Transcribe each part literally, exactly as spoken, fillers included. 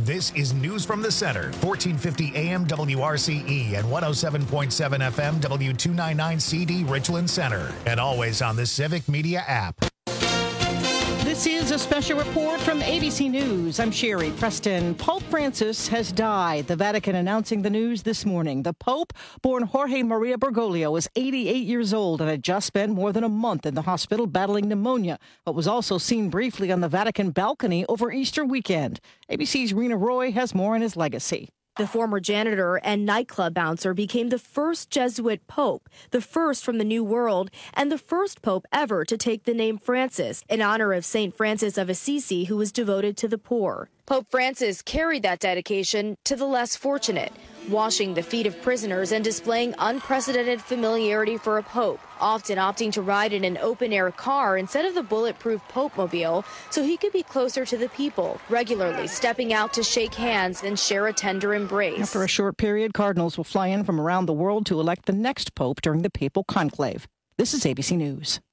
This is News from the Center, fourteen fifty A M W R C E and one oh seven point seven F M W two ninety-nine C D Richland Center, and always on the Civic Media app. This is a special report from A B C News. I'm Sherry Preston. Pope Francis has died. The Vatican announcing the news this morning. The Pope, born Jorge Maria Bergoglio, was eighty-eight years old and had just spent more than a month in the hospital battling pneumonia, but was also seen briefly on the Vatican balcony over Easter weekend. A B C's Rena Roy has more on his legacy. The former janitor and nightclub bouncer became the first Jesuit pope, the first from the New World, and the first pope ever to take the name Francis, in honor of Saint Francis of Assisi, who was devoted to the poor. Pope Francis carried that dedication to the less fortunate, washing the feet of prisoners and displaying unprecedented familiarity for a pope, often opting to ride in an open-air car instead of the bulletproof Pope-mobile so he could be closer to the people, regularly stepping out to shake hands and share a tender embrace. After a short period, cardinals will fly in from around the world to elect the next pope during the papal conclave. This is A B C News.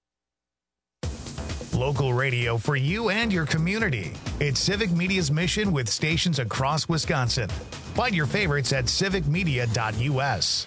Local radio for you and your community. It's Civic Media's mission with stations across Wisconsin. Find your favorites at civic media dot U S.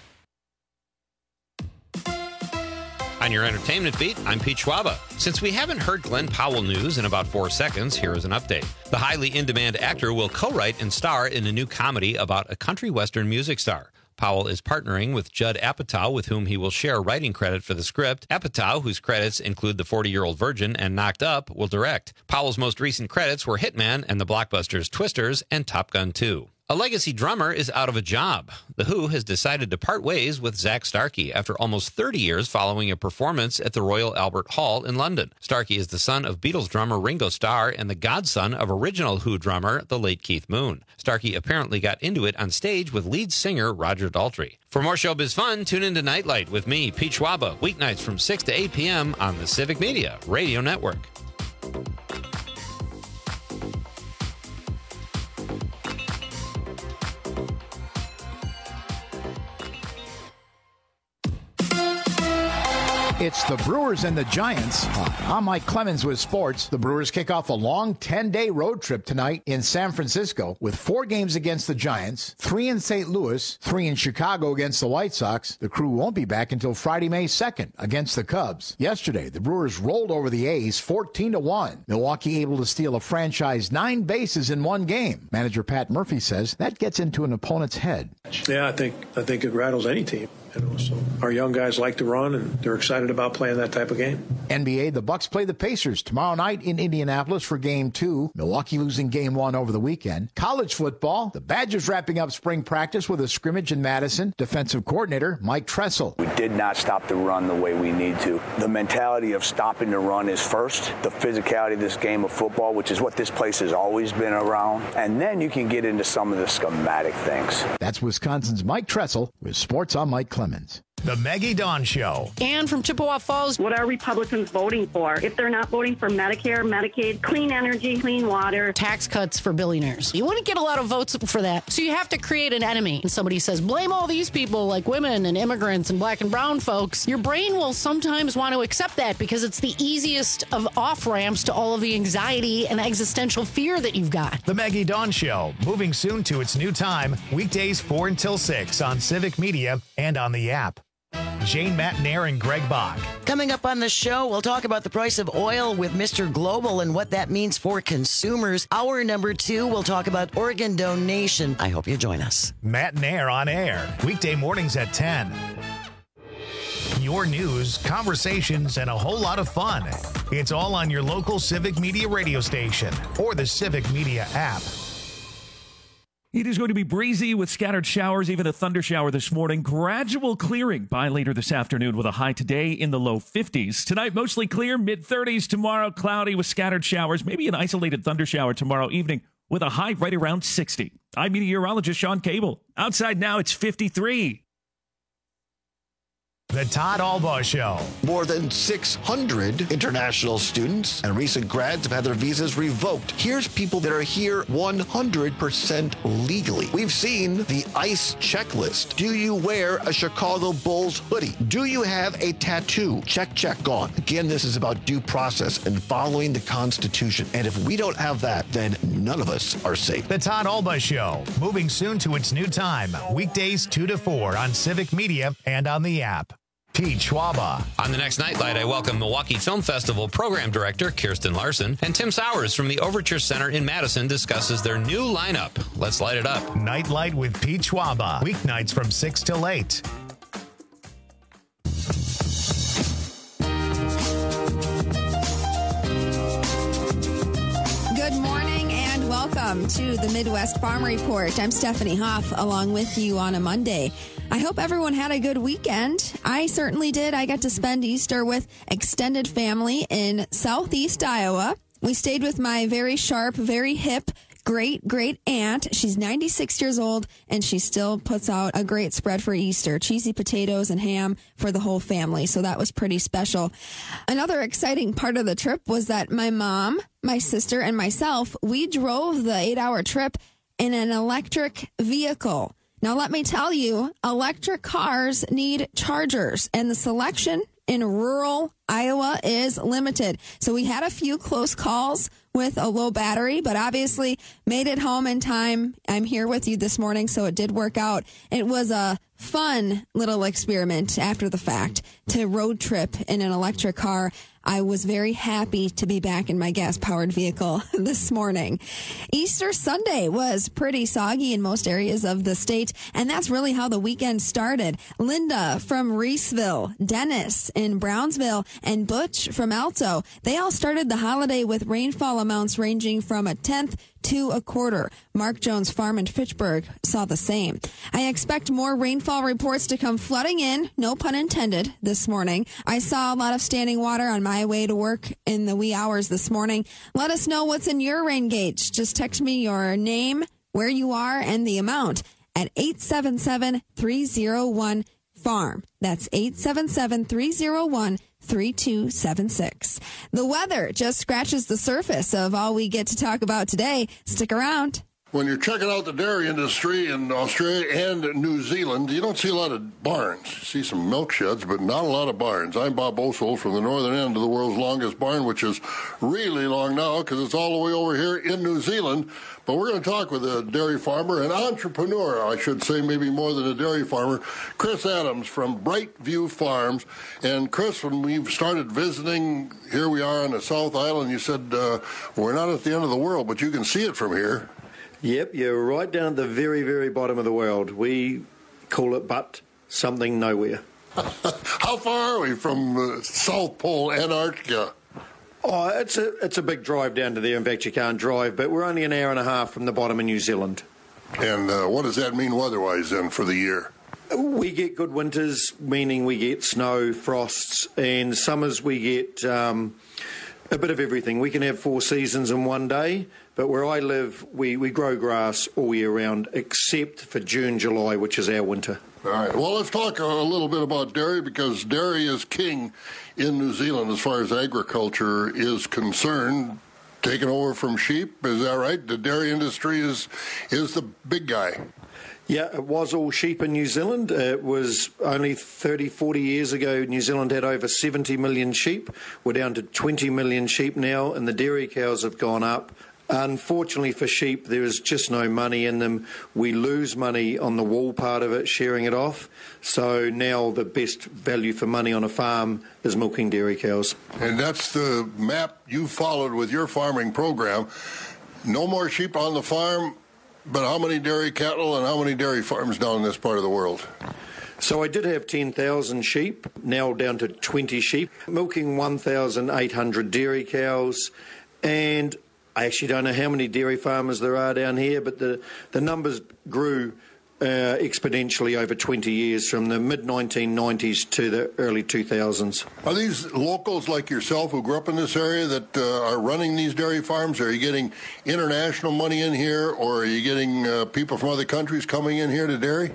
On your entertainment beat, I'm Pete Schwaba. Since we haven't heard Glenn Powell news in about four seconds, here is an update. The highly in-demand actor will co-write and star in a new comedy about a country western music star. Powell is partnering with Judd Apatow, with whom he will share writing credit for the script. Apatow, whose credits include The forty-Year-Old Virgin and Knocked Up, will direct. Powell's most recent credits were Hitman and the blockbusters Twisters and Top Gun two. A legacy drummer is out of a job. The Who has decided to part ways with Zak Starkey after almost thirty years following a performance at the Royal Albert Hall in London. Starkey is the son of Beatles drummer Ringo Starr and the godson of original Who drummer, the late Keith Moon. Starkey apparently got into it on stage with lead singer Roger Daltrey. For more showbiz fun, tune into Nightlight with me, Pete Schwaba, weeknights from six to eight p.m. on the Civic Media Radio Network. It's the Brewers and the Giants. Hi, I'm Mike Clemens with sports. The Brewers kick off a long ten-day road trip tonight in San Francisco with four games against the Giants, three in Saint Louis, three in Chicago against the White Sox. The crew won't be back until Friday, May second against the Cubs. Yesterday, the Brewers rolled over the A's fourteen to one. Milwaukee able to steal a franchise nine bases in one game. Manager Pat Murphy says that gets into an opponent's head. Yeah, I think I think it rattles any team. You know, so our young guys like to run, and they're excited about playing that type of game. N B A, the Bucks play the Pacers tomorrow night in Indianapolis for Game two. Milwaukee losing Game one over the weekend. College football, the Badgers wrapping up spring practice with a scrimmage in Madison. Defensive coordinator Mike Tressel. We did not stop the run the way we need to. The mentality of stopping the run is first. The physicality of this game of football, which is what this place has always been around. And then you can get into some of the schematic things. That's Wisconsin's Mike Tressel with Sports on Mike Clemens. The Maggie Dawn Show. Ann from Chippewa Falls. What are Republicans voting for? If they're not voting for Medicare, Medicaid, clean energy, clean water. Tax cuts for billionaires. You wouldn't get a lot of votes for that. So you have to create an enemy. And somebody says, blame all these people like women and immigrants and black and brown folks. Your brain will sometimes want to accept that because it's the easiest of off-ramps to all of the anxiety and existential fear that you've got. The Maggie Dawn Show, moving soon to its new time, weekdays four until six on Civic Media and on the app. Jane Matnair and Greg Bach. Coming up on the show, we'll talk about the price of oil with Mister Global and what that means for consumers. Hour number two, we'll talk about organ donation. I hope you join us. Matnair on air, weekday mornings at ten. Your news, conversations, and a whole lot of fun. It's all on your local Civic Media radio station or the Civic Media app. It is going to be breezy with scattered showers, even a thunder shower this morning. Gradual clearing by later this afternoon with a high today in the low fifties. Tonight, mostly clear, mid thirties. Tomorrow, cloudy with scattered showers. Maybe an isolated thunder shower tomorrow evening with a high right around sixty. I'm meteorologist Sean Cable. Outside now, it's fifty-three. The Todd Albaugh Show. More than six hundred international students and recent grads have had their visas revoked. Here's people that are here one hundred percent legally. We've seen the ICE checklist. Do you wear a Chicago Bulls hoodie? Do you have a tattoo? Check, check, gone. Again, this is about due process and following the Constitution. And if we don't have that, then none of us are safe. The Todd Albaugh Show, moving soon to its new time. Weekdays two to four on Civic Media and on the app. Pete Schwaba. On the next Nightlight, I welcome Milwaukee Film Festival Program Director Kirsten Larson, and Tim Sowers from the Overture Center in Madison discusses their new lineup. Let's light it up. Nightlight with Pete Schwaba. Weeknights from six till eight. Good morning and welcome to the Midwest Farm Report. I'm Stephanie Hoff along with you on a Monday. I hope everyone had a good weekend. I certainly did. I got to spend Easter with extended family in southeast Iowa. We stayed with my very sharp, very hip, great, great aunt. She's ninety-six years old, and she still puts out a great spread for Easter. Cheesy potatoes and ham for the whole family, so that was pretty special. Another exciting part of the trip was that my mom, my sister, and myself, we drove the eight-hour trip in an electric vehicle. Now, let me tell you, electric cars need chargers, and the selection in rural Iowa is limited. So we had a few close calls with a low battery, but obviously made it home in time. I'm here with you this morning, so it did work out. It was a fun little experiment after the fact to road trip in an electric car. I was very happy to be back in my gas-powered vehicle this morning. Easter Sunday was pretty soggy in most areas of the state, and that's really how the weekend started. Linda from Reeseville, Dennis in Brownsville, and Butch from Alto, they all started the holiday with rainfall amounts ranging from a tenth to a quarter. Mark Jones Farm in Fitchburg saw the same. I expect more rainfall reports to come flooding in, no pun intended, this morning. I saw a lot of standing water on my way to work in the wee hours this morning. Let us know what's in your rain gauge. Just text me your name, where you are, and the amount at eight seven seven, three oh one, farm. That's eight seven seven, three oh one, three two seven six. The weather just scratches the surface of all we get to talk about today. Stick around. When you're checking out the dairy industry in Australia and New Zealand, you don't see a lot of barns. You see some milk sheds, but not a lot of barns. I'm Bob Bosold from the northern end of the world's longest barn, which is really long now because it's all the way over here in New Zealand. But we're going to talk with a dairy farmer, an entrepreneur, I should say, maybe more than a dairy farmer, Chris Adams from Brightview Farms. And Chris, when we started visiting, here we are on the South Island, you said uh, we're not at the end of the world, but you can see it from here. Yep, you're right down at the very, very bottom of the world. We call it but something nowhere. How far are we from uh, South Pole, Antarctica? Oh, it's a it's a big drive down to there. In fact, you can't drive, but we're only an hour and a half from the bottom of New Zealand. And uh, what does that mean weather-wise then for the year? We get good winters, meaning we get snow, frosts, and summers we get um, a bit of everything. We can have four seasons in one day, but where I live, we, we grow grass all year round, except for June, July, which is our winter. All right. Well, let's talk a little bit about dairy, because dairy is king in New Zealand as far as agriculture is concerned. Taken over from sheep, is that right? The dairy industry is is the big guy. Yeah, it was all sheep in New Zealand. It was only thirty, forty years ago, New Zealand had over seventy million sheep. We're down to twenty million sheep now, and the dairy cows have gone up. Unfortunately for sheep, there is just no money in them. We lose money on the wool part of it, sharing it off. So now the best value for money on a farm is milking dairy cows. And that's the map you followed with your farming program. No more sheep on the farm, but how many dairy cattle and how many dairy farms down in this part of the world? So I did have ten thousand sheep, now down to twenty sheep, milking one thousand eight hundred dairy cows, and I actually don't know how many dairy farmers there are down here, but the, the numbers grew uh, exponentially over twenty years, from the mid nineteen nineties to the early two thousands. Are these locals like yourself who grew up in this area that uh, are running these dairy farms? Are you getting international money in here, or are you getting uh, people from other countries coming in here to dairy?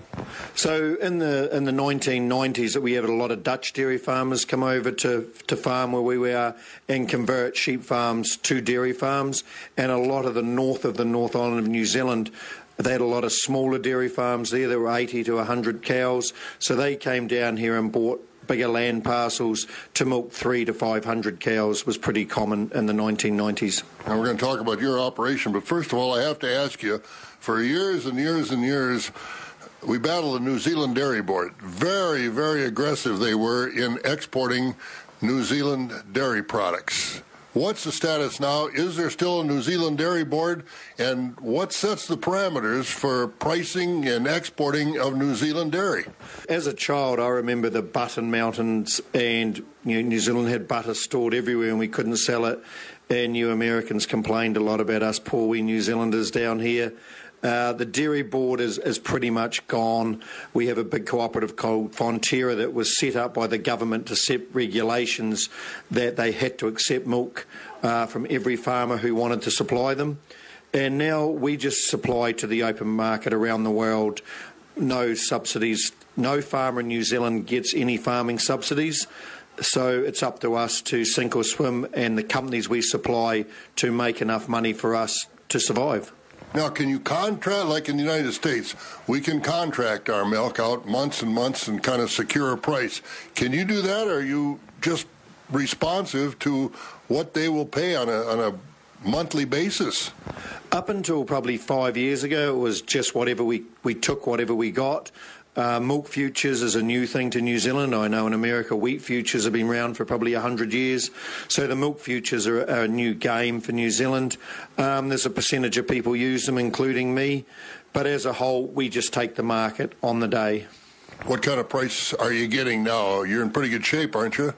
So in the in the nineteen nineties, we had a lot of Dutch dairy farmers come over to, to farm where we were and convert sheep farms to dairy farms, and a lot of the north of the North Island of New Zealand, they had a lot of smaller dairy farms there. There were eighty to one hundred cows. So they came down here and bought bigger land parcels to milk three to five hundred cows. Was pretty common in the nineteen nineties. Now we're going to talk about your operation, but first of all, I have to ask you, for years and years and years, we battled the New Zealand Dairy Board. Very, very aggressive they were in exporting New Zealand dairy products. What's the status now? Is there still a New Zealand Dairy Board? And what sets the parameters for pricing and exporting of New Zealand dairy? As a child, I remember the Button Mountains, and you know, New Zealand had butter stored everywhere and we couldn't sell it. And you Americans complained a lot about us poor wee New Zealanders down here. Uh, the Dairy Board is, is pretty much gone. We have a big cooperative called Fonterra that was set up by the government to set regulations that they had to accept milk uh, from every farmer who wanted to supply them. And now we just supply to the open market around the world. No subsidies. No farmer in New Zealand gets any farming subsidies. So it's up to us to sink or swim, and the companies we supply to make enough money for us to survive. Now, can you contract, like in the United States, we can contract our milk out months and months and kind of secure a price. Can you do that, or are you just responsive to what they will pay on a, on a monthly basis? Up until probably five years ago, it was just whatever we, we took, whatever we got. Uh, milk futures is a new thing to New Zealand. I know in America wheat futures have been around for probably one hundred years. So the milk futures are, are a new game for New Zealand. Um, there's a percentage of people use them, including me. But as a whole, we just take the market on the day. What kind of price are you getting now? You're in pretty good shape, aren't you?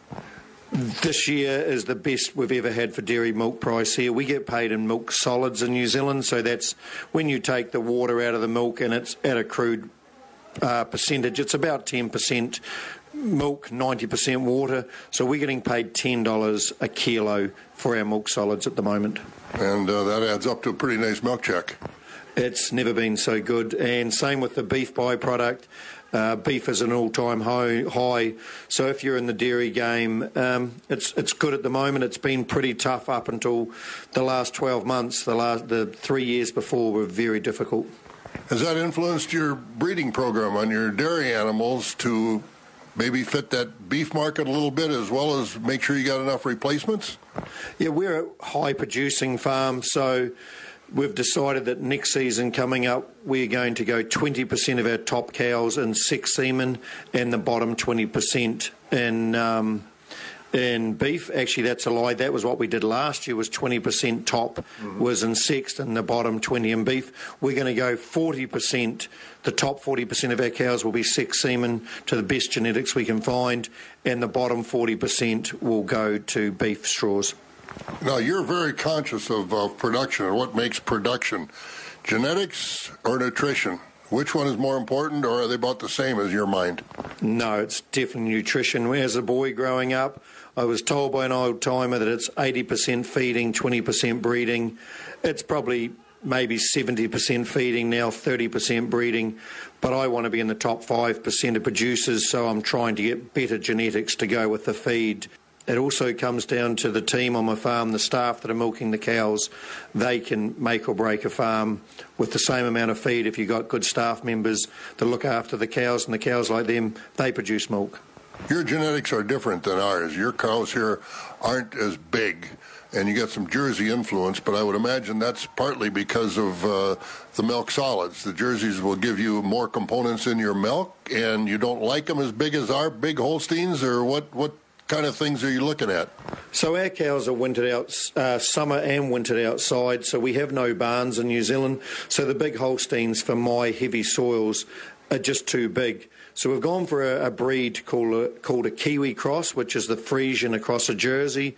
This year is the best we've ever had for dairy milk price here. We get paid in milk solids in New Zealand. So that's when you take the water out of the milk and it's at a crude Uh, percentage. It's about ten percent milk, ninety percent water. So we're getting paid ten dollars a kilo for our milk solids at the moment. And uh, that adds up to a pretty nice milk check. It's never been so good. And same with the beef byproduct. Uh, beef is an all-time high, high. So if you're in the dairy game, um, it's it's good at the moment. It's been pretty tough up until the last twelve months. The last the three years before were very difficult. Has that influenced your breeding program on your dairy animals to maybe fit that beef market a little bit, as well as make sure you got enough replacements? Yeah, we're a high-producing farm, so we've decided that next season coming up, we're going to go twenty percent of our top cows in sex semen and the bottom twenty percent in um, in beef. Actually, that's a lie. That was what we did last year, was twenty percent top mm-hmm. was in sexed and the bottom twenty in beef. We're going to go forty percent. The top forty percent of our cows will be sex semen to the best genetics we can find, and the bottom forty percent will go to beef straws. Now, you're very conscious of uh, production and what makes production. Genetics or nutrition? Which one is more important, or are they about the same as your mind? No, it's definitely nutrition. As a boy growing up, I was told by an old-timer that it's eighty percent feeding, twenty percent breeding. It's probably maybe seventy percent feeding now, thirty percent breeding. But I want to be in the top five percent of producers, so I'm trying to get better genetics to go with the feed. It also comes down to the team on my farm, the staff that are milking the cows. They can make or break a farm with the same amount of feed. If you've got good staff members that look after the cows, and the cows like them, they produce milk. Your genetics are different than ours. Your cows here aren't as big, and you got some Jersey influence, but I would imagine that's partly because of uh, the milk solids. The Jerseys will give you more components in your milk, and you don't like them as big as our big Holsteins, or what, what kind of things are you looking at? So our cows are wintered out, uh, summer and wintered outside, so we have no barns in New Zealand. So the big Holsteins for my heavy soils are just too big. So we've gone for a, a breed called a, called a Kiwi cross, which is the Friesian across a Jersey.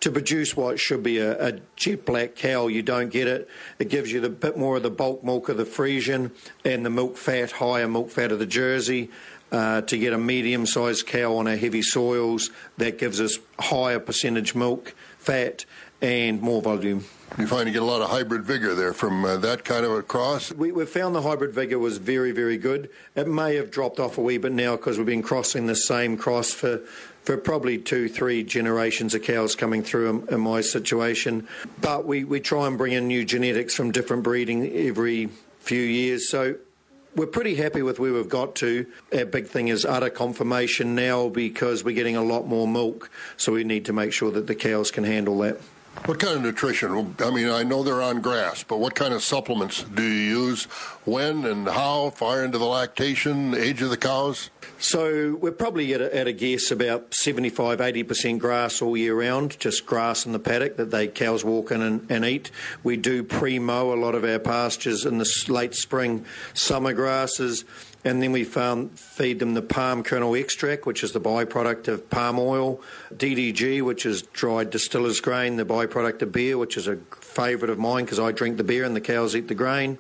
to produce what should be a, a jet black cow, you don't get it. It gives you the bit more of the bulk milk of the Friesian and the milk fat, higher milk fat of the Jersey. Uh, to get a medium-sized cow on our heavy soils, that gives us higher percentage milk, fat, and more volume. You find you get a lot of hybrid vigor there from uh, that kind of a cross? We, we found the hybrid vigor was very, very good. It may have dropped off a wee bit now because we've been crossing the same cross for, for probably two, three generations of cows coming through in, in my situation. But we, we try and bring in new genetics from different breeding every few years. So we're pretty happy with where we've got to. Our big thing is udder confirmation now because we're getting a lot more milk, so we need to make sure that the cows can handle that. What kind of nutrition? I mean, I know they're on grass, but what kind of supplements do you use? When and how? Far into the lactation, age of the cows? So we're probably at a, at a guess about seventy-five, eighty percent grass all year round, just grass in the paddock that they cows walk in and, and eat. We do pre-mow a lot of our pastures in the late spring, summer grasses. And then we found, feed them the palm kernel extract, which is the byproduct of palm oil, D D G, which is dried distiller's grain, the byproduct of beer, which is a favourite of mine because I drink the beer and the cows eat the grain.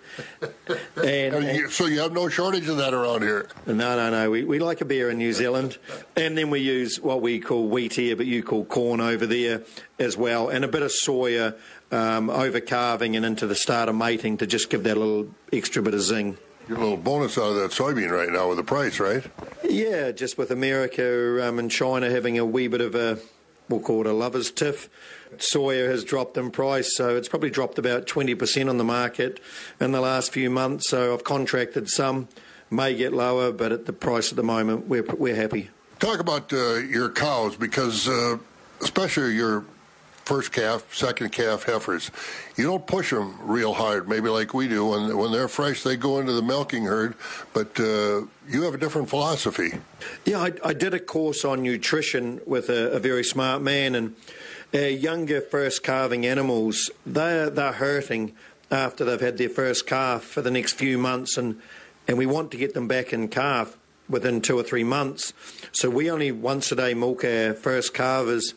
and, and So you have no shortage of that around here? No, no, no. We, we like a beer in New Zealand. And then we use what we call wheat here, but you call corn over there as well, and a bit of soya um, over calving and into the start of mating to just give that a little extra bit of zing. Get a little bonus out of that soybean right now with the price, right? Yeah, just with America um, and China having a wee bit of a, we'll call it a lover's tiff. Soya has dropped in price, so it's probably dropped about twenty percent on the market in the last few months. So I've contracted some, may get lower, but at the price at the moment, we're we're happy. Talk about uh, your cows, because uh, especially your first calf, second calf heifers, you don't push them real hard, maybe like we do. When when they're fresh, they go into the milking herd, but uh, you have a different philosophy. Yeah, I, I did a course on nutrition with a, a very smart man, and our younger first calving animals, they're, they're hurting after they've had their first calf for the next few months, and, and we want to get them back in calf within two or three months. So we only once a day milk our first calvers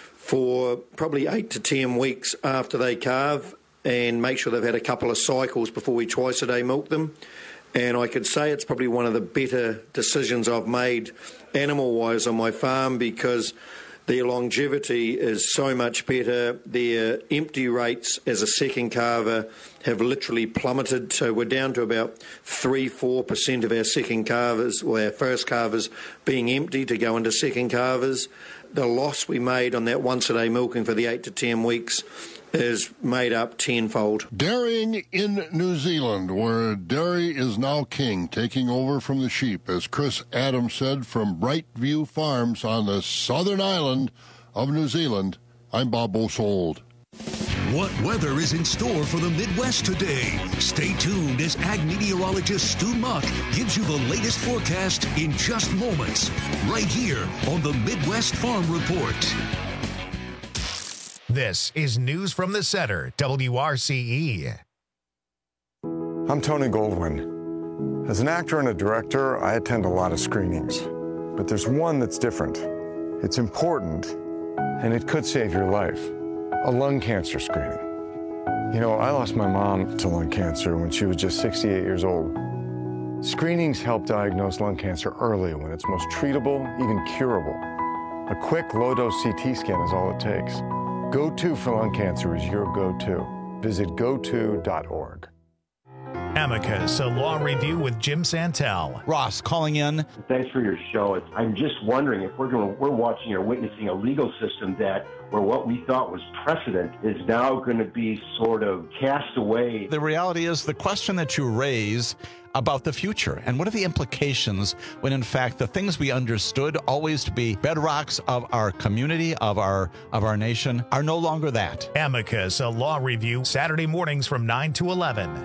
for probably eight to ten weeks after they calve and make sure they've had a couple of cycles before we twice a day milk them. And I could say it's probably one of the better decisions I've made animal-wise on my farm because their longevity is so much better. Their empty rates as a second calver have literally plummeted. So we're down to about three, four percent of our second calvers, or our first calvers, being empty to go into second calvers. The loss we made on that once-a-day milking for the eight to ten weeks is made up tenfold. Dairying in New Zealand, where dairy is now king, taking over from the sheep, as Chris Adams said from Brightview Farms on the southern island of New Zealand. I'm Bob Bosold. What weather is in store for the Midwest today? Stay tuned as ag meteorologist Stu Muck gives you the latest forecast in just moments, right here on the Midwest Farm Report. This is News from the Center, W R C E. I'm Tony Goldwyn. As an actor and a director, I attend a lot of screenings. But there's one that's different. It's important, and it could save your life. A lung cancer screening. You know, I lost my mom to lung cancer when she was just sixty-eight years old. Screenings help diagnose lung cancer early when it's most treatable, even curable. A quick low-dose C T scan is all it takes. Go To for lung cancer is your go-to. Visit go to dot org. Amicus, a law review with Jim Santel. Ross calling in. Thanks for your show. It's, I'm just wondering if we're going, we're watching or witnessing a legal system that where what we thought was precedent is now going to be sort of cast away. The reality is the question that you raise about the future and what are the implications when in fact the things we understood always to be bedrocks of our community, of our of our nation, are no longer that. Amicus, a law review, Saturday mornings from nine to eleven.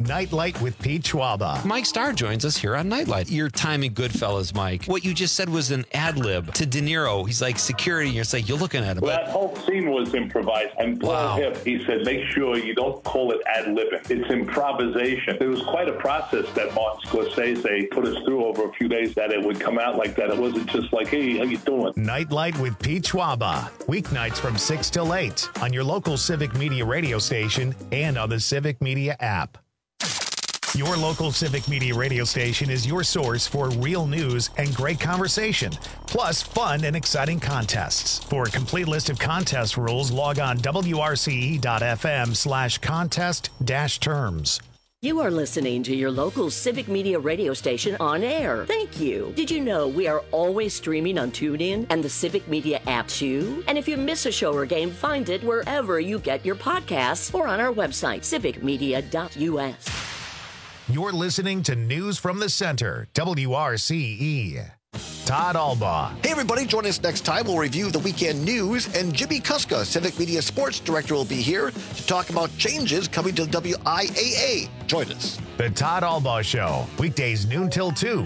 Nightlight with Pete Schwaba. Mike Starr joins us here on Nightlight. Your time in Goodfellas, Mike. What you just said was an ad lib to De Niro. He's like security. You're like, you're looking at him. Well, that whole scene was improvised. And Paul Wow. Hipp, he said, make sure you don't call it ad libbing. It's improvisation. It was quite a process that Martin Scorsese put us through over a few days that it would come out like that. It wasn't just like, hey, how you doing? Nightlight with Pete Schwaba. Weeknights from six till eight on your local Civic Media radio station and on the Civic Media app. Your local Civic Media radio station is your source for real news and great conversation, plus fun and exciting contests. For a complete list of contest rules, log on W R C E dot F M slash contest dash terms. You are listening to your local Civic Media radio station on air. Thank you. Did you know we are always streaming on TuneIn and the Civic Media app too? And if you miss a show or game, find it wherever you get your podcasts or on our website, civic media dot U S. You're listening to News from the Center, W R C E. Todd Albaugh. Hey, everybody, join us next time. We'll review the weekend news, and Jimmy Kuska, Civic Media Sports Director, will be here to talk about changes coming to the W I A A. Join us. The Todd Albaugh Show, weekdays noon till two.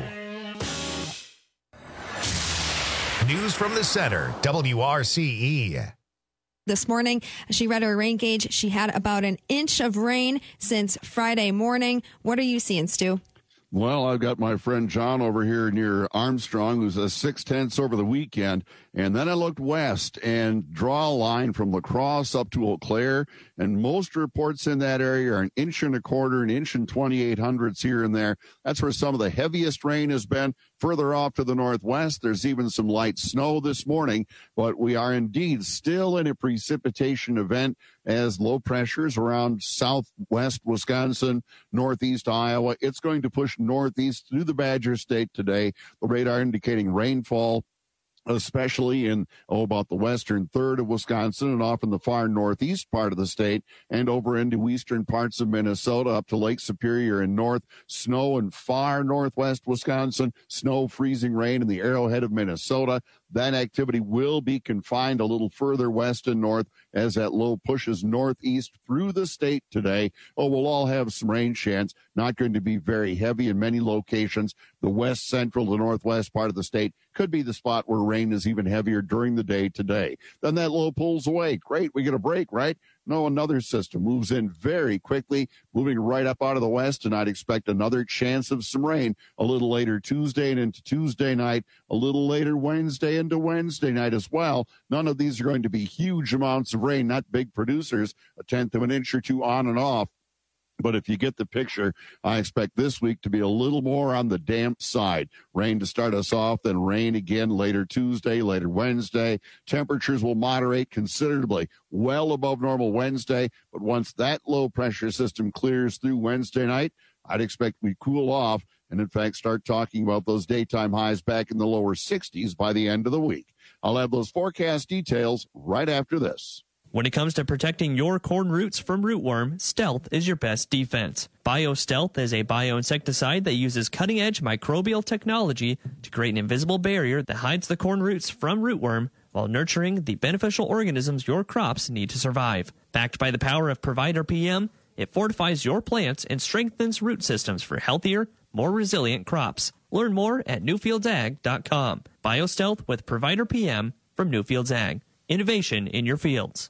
News from the Center, W R C E. This morning, she read her rain gauge. She had about an inch of rain since Friday morning. What are you seeing, Stu? Well, I've got my friend John over here near Armstrong, who's a six tenths over the weekend. And then I looked west and draw a line from La Crosse up to Eau Claire. And most reports in that area are an inch and a quarter, an inch and twenty-eight hundredths here and there. That's where some of the heaviest rain has been. Further off to the northwest, there's even some light snow this morning. But we are indeed still in a precipitation event as low pressures around southwest Wisconsin, northeast Iowa. It's going to push northeast through the Badger State today. The radar indicating rainfall, especially in, oh, about the western third of Wisconsin and off in the far northeast part of the state and over into eastern parts of Minnesota up to Lake Superior and north. Snow in far northwest Wisconsin, snow, freezing rain in the Arrowhead of Minnesota. That activity will be confined a little further west and north as that low pushes northeast through the state today. Oh, we'll all have some rain chance. Not going to be very heavy in many locations. The west central to northwest part of the state could be the spot where rain is even heavier during the day today. Then that low pulls away. Great, we get a break, right? No, another system moves in very quickly, moving right up out of the west, and I'd expect another chance of some rain a little later Tuesday and into Tuesday night, a little later Wednesday into Wednesday night as well. None of these are going to be huge amounts of rain, not big producers, a tenth of an inch or two on and off. But if you get the picture, I expect this week to be a little more on the damp side. Rain to start us off, then rain again later Tuesday, later Wednesday. Temperatures will moderate considerably, well above normal Wednesday. But once that low pressure system clears through Wednesday night, I'd expect we cool off and, in fact, start talking about those daytime highs back in the lower sixties by the end of the week. I'll have those forecast details right after this. When it comes to protecting your corn roots from rootworm, Stealth is your best defense. BioStealth is a bioinsecticide that uses cutting-edge microbial technology to create an invisible barrier that hides the corn roots from rootworm while nurturing the beneficial organisms your crops need to survive. Backed by the power of Provider P M, it fortifies your plants and strengthens root systems for healthier, more resilient crops. Learn more at newfields ag dot com. BioStealth with Provider P M from Newfields Ag. Innovation in your fields.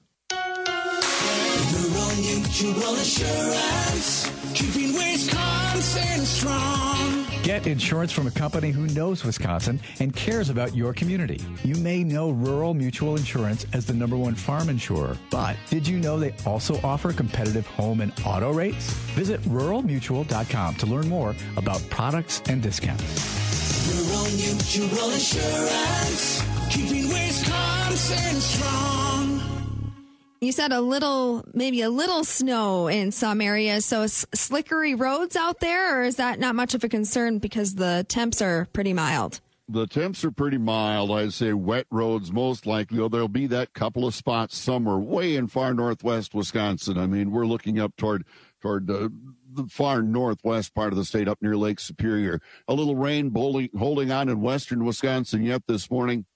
Rural Mutual Insurance, keeping Wisconsin strong. Get insurance from a company who knows Wisconsin and cares about your community. You may know Rural Mutual Insurance as the number one farm insurer, but did you know they also offer competitive home and auto rates? Visit rural mutual dot com to learn more about products and discounts. Rural Mutual Insurance, keeping Wisconsin strong. You said a little, maybe a little snow in some areas. So s- slickery roads out there, or is that not much of a concern because the temps are pretty mild? The temps are pretty mild. I'd say wet roads most likely. Oh, there'll be that couple of spots somewhere way in far northwest Wisconsin. I mean, we're looking up toward toward the, the far northwest part of the state up near Lake Superior. A little rain holding, holding on in western Wisconsin yet this morning.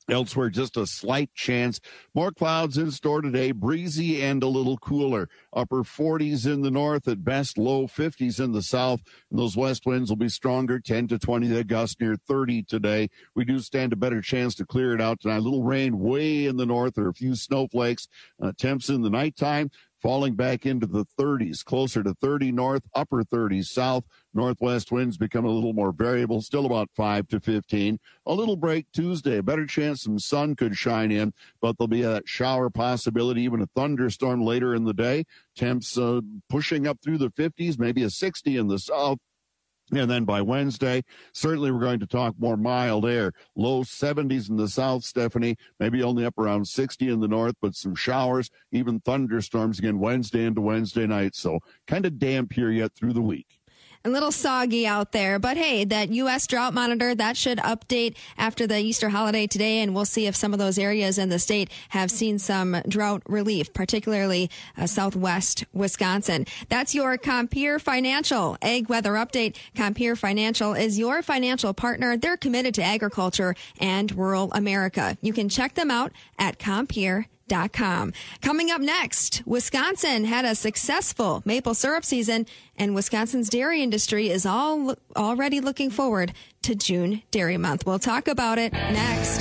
Elsewhere, just a slight chance. More clouds in store today, breezy and a little cooler. Upper forties in the north, at best low fifties in the south. And those west winds will be stronger, ten to twenty. They gust near thirty today. We do stand a better chance to clear it out tonight. A little rain way in the north, or a few snowflakes. Uh, temps in the nighttime falling back into the thirties, closer to thirty north, upper thirties south. Northwest winds become a little more variable, still about five to fifteen. A little break Tuesday, a better chance some sun could shine in, but there'll be a shower possibility, even a thunderstorm later in the day. Temps uh, pushing up through the fifties, maybe a sixty in the south. And then by Wednesday, certainly we're going to talk more mild air. Low seventies in the south, Stephanie, maybe only up around sixty in the north, but some showers, even thunderstorms again Wednesday into Wednesday night. So kind of damp here yet through the week. A little soggy out there, but hey, that U S drought monitor, that should update after the Easter holiday today, and we'll see if some of those areas in the state have seen some drought relief, particularly uh, southwest Wisconsin. That's your Compeer Financial Ag Weather Update. Compeer Financial is your financial partner. They're committed to agriculture and rural America. You can check them out at Compeer dot com. Coming up next, Wisconsin had a successful maple syrup season, and Wisconsin's dairy industry is all already looking forward to June Dairy Month. We'll talk about it next.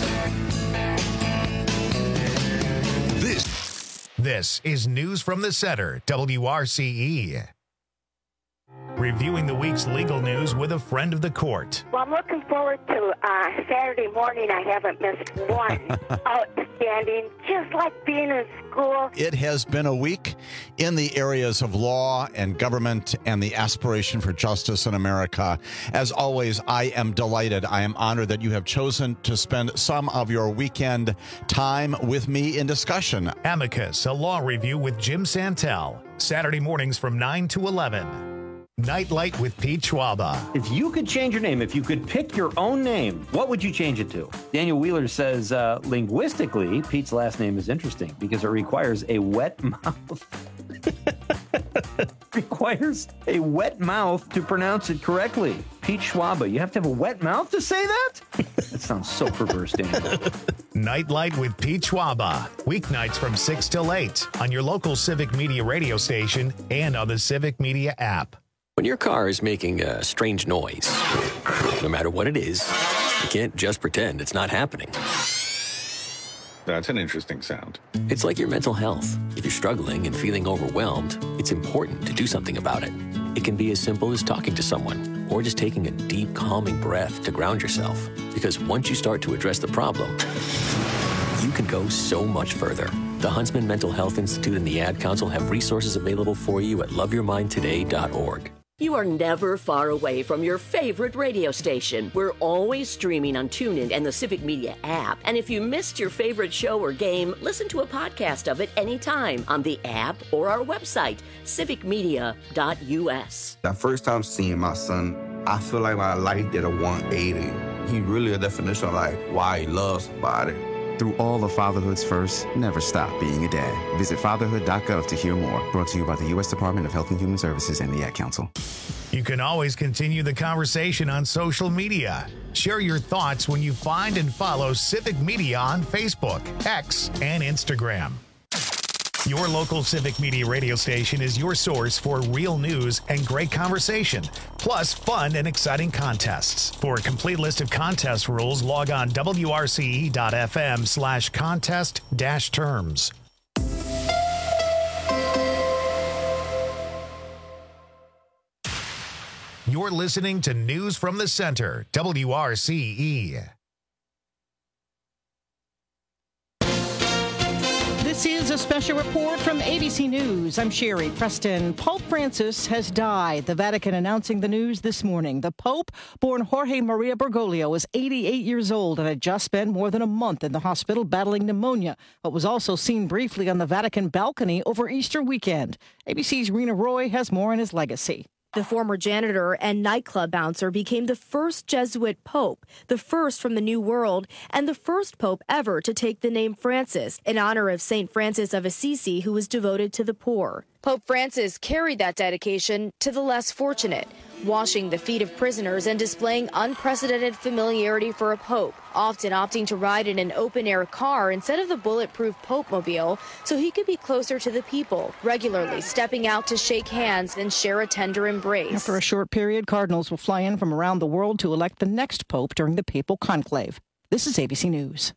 This, this is News from the Center, W R C E. Reviewing the week's legal news with a friend of the court. Well, I'm looking forward to uh, Saturday morning. I haven't missed one. Outstanding, just like being in school. It has been a week in the areas of law and government and the aspiration for justice in America. As always, I am delighted. I am honored that you have chosen to spend some of your weekend time with me in discussion. Amicus, a law review with Jim Santel. Saturday mornings from nine to eleven. Nightlight with Pete Schwaba. If you could change your name, if you could pick your own name, what would you change it to? Daniel Wheeler says, uh, linguistically, Pete's last name is interesting because it requires a wet mouth. requires a wet mouth to pronounce it correctly. Pete Schwaba, you have to have a wet mouth to say that? That sounds so perverse, Daniel. Nightlight with Pete Schwaba. Weeknights from six till eight on your local Civic Media radio station and on the Civic Media app. When your car is making a strange noise, no matter what it is, you can't just pretend it's not happening. That's an interesting sound. It's like your mental health. If you're struggling and feeling overwhelmed, it's important to do something about it. It can be as simple as talking to someone or just taking a deep, calming breath to ground yourself. Because once you start to address the problem, you can go so much further. The Huntsman Mental Health Institute and the Ad Council have resources available for you at love your mind today dot org. You are never far away from your favorite radio station. We're always streaming on TuneIn and the Civic Media app. And if you missed your favorite show or game, listen to a podcast of it anytime on the app or our website, civic media dot u s. That first time seeing my son, I feel like my life did a one eighty. He really a definition of like why he loves somebody. Through all of fatherhood's first, never stop being a dad. Visit fatherhood dot gov to hear more. Brought to you by the U S Department of Health and Human Services and the Ad Council. You can always continue the conversation on social media. Share your thoughts when you find and follow Civic Media on Facebook, X, and Instagram. Your local Civic Media radio station is your source for real news and great conversation, plus fun and exciting contests. For a complete list of contest rules, log on W R C E dot F M slash contest dash terms. You're listening to News from the Center, W R C E. This is a special report from A B C News. I'm Sherry Preston. Pope Francis has died. The Vatican announcing the news this morning. The Pope, born Jorge Maria Bergoglio, was eighty-eight years old and had just spent more than a month in the hospital battling pneumonia, but was also seen briefly on the Vatican balcony over Easter weekend. A B C's Rena Roy has more on his legacy. The former janitor and nightclub bouncer became the first Jesuit pope, the first from the New World, and the first pope ever to take the name Francis, in honor of Saint Francis of Assisi, who was devoted to the poor. Pope Francis carried that dedication to the less fortunate. washing the feet of prisoners and displaying unprecedented familiarity for a pope, often opting to ride in an open-air car instead of the bulletproof Pope-mobile so he could be closer to the people, regularly stepping out to shake hands and share a tender embrace. After a short period, cardinals will fly in from around the world to elect the next pope during the papal conclave. This is A B C News.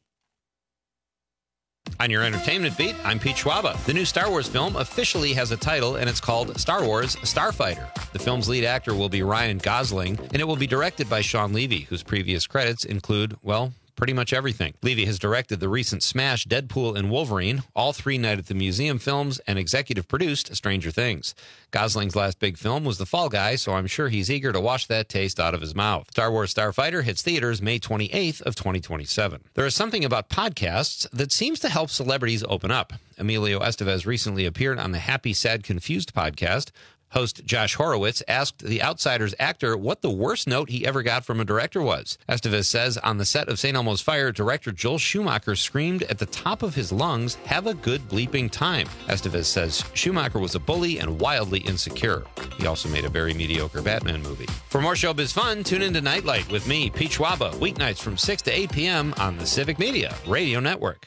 On your entertainment beat, I'm Pete Schwaba. The new Star Wars film officially has a title, and it's called Star Wars Starfighter. The film's lead actor will be Ryan Gosling, and it will be directed by Shawn Levy, whose previous credits include, well, pretty much everything. Levy has directed the recent smash Deadpool and Wolverine, all three Night at the Museum films, and executive produced Stranger Things. Gosling's last big film was The Fall Guy, so I'm sure he's eager to wash that taste out of his mouth. Star Wars Starfighter hits theaters May twenty-eighth of twenty twenty-seven. There is something about podcasts that seems to help celebrities open up. Emilio Estevez recently appeared on the Happy, Sad, Confused podcast. Host Josh Horowitz asked The Outsider's actor what the worst note he ever got from a director was. Estevez says on the set of Saint Elmo's Fire, director Joel Schumacher screamed at the top of his lungs, "Have a good bleeping time." Estevez says Schumacher was a bully and wildly insecure. He also made a very mediocre Batman movie. For more showbiz fun, tune into Nightlight with me, Pete Schwaba, weeknights from six to eight p.m. on the Civic Media Radio Network.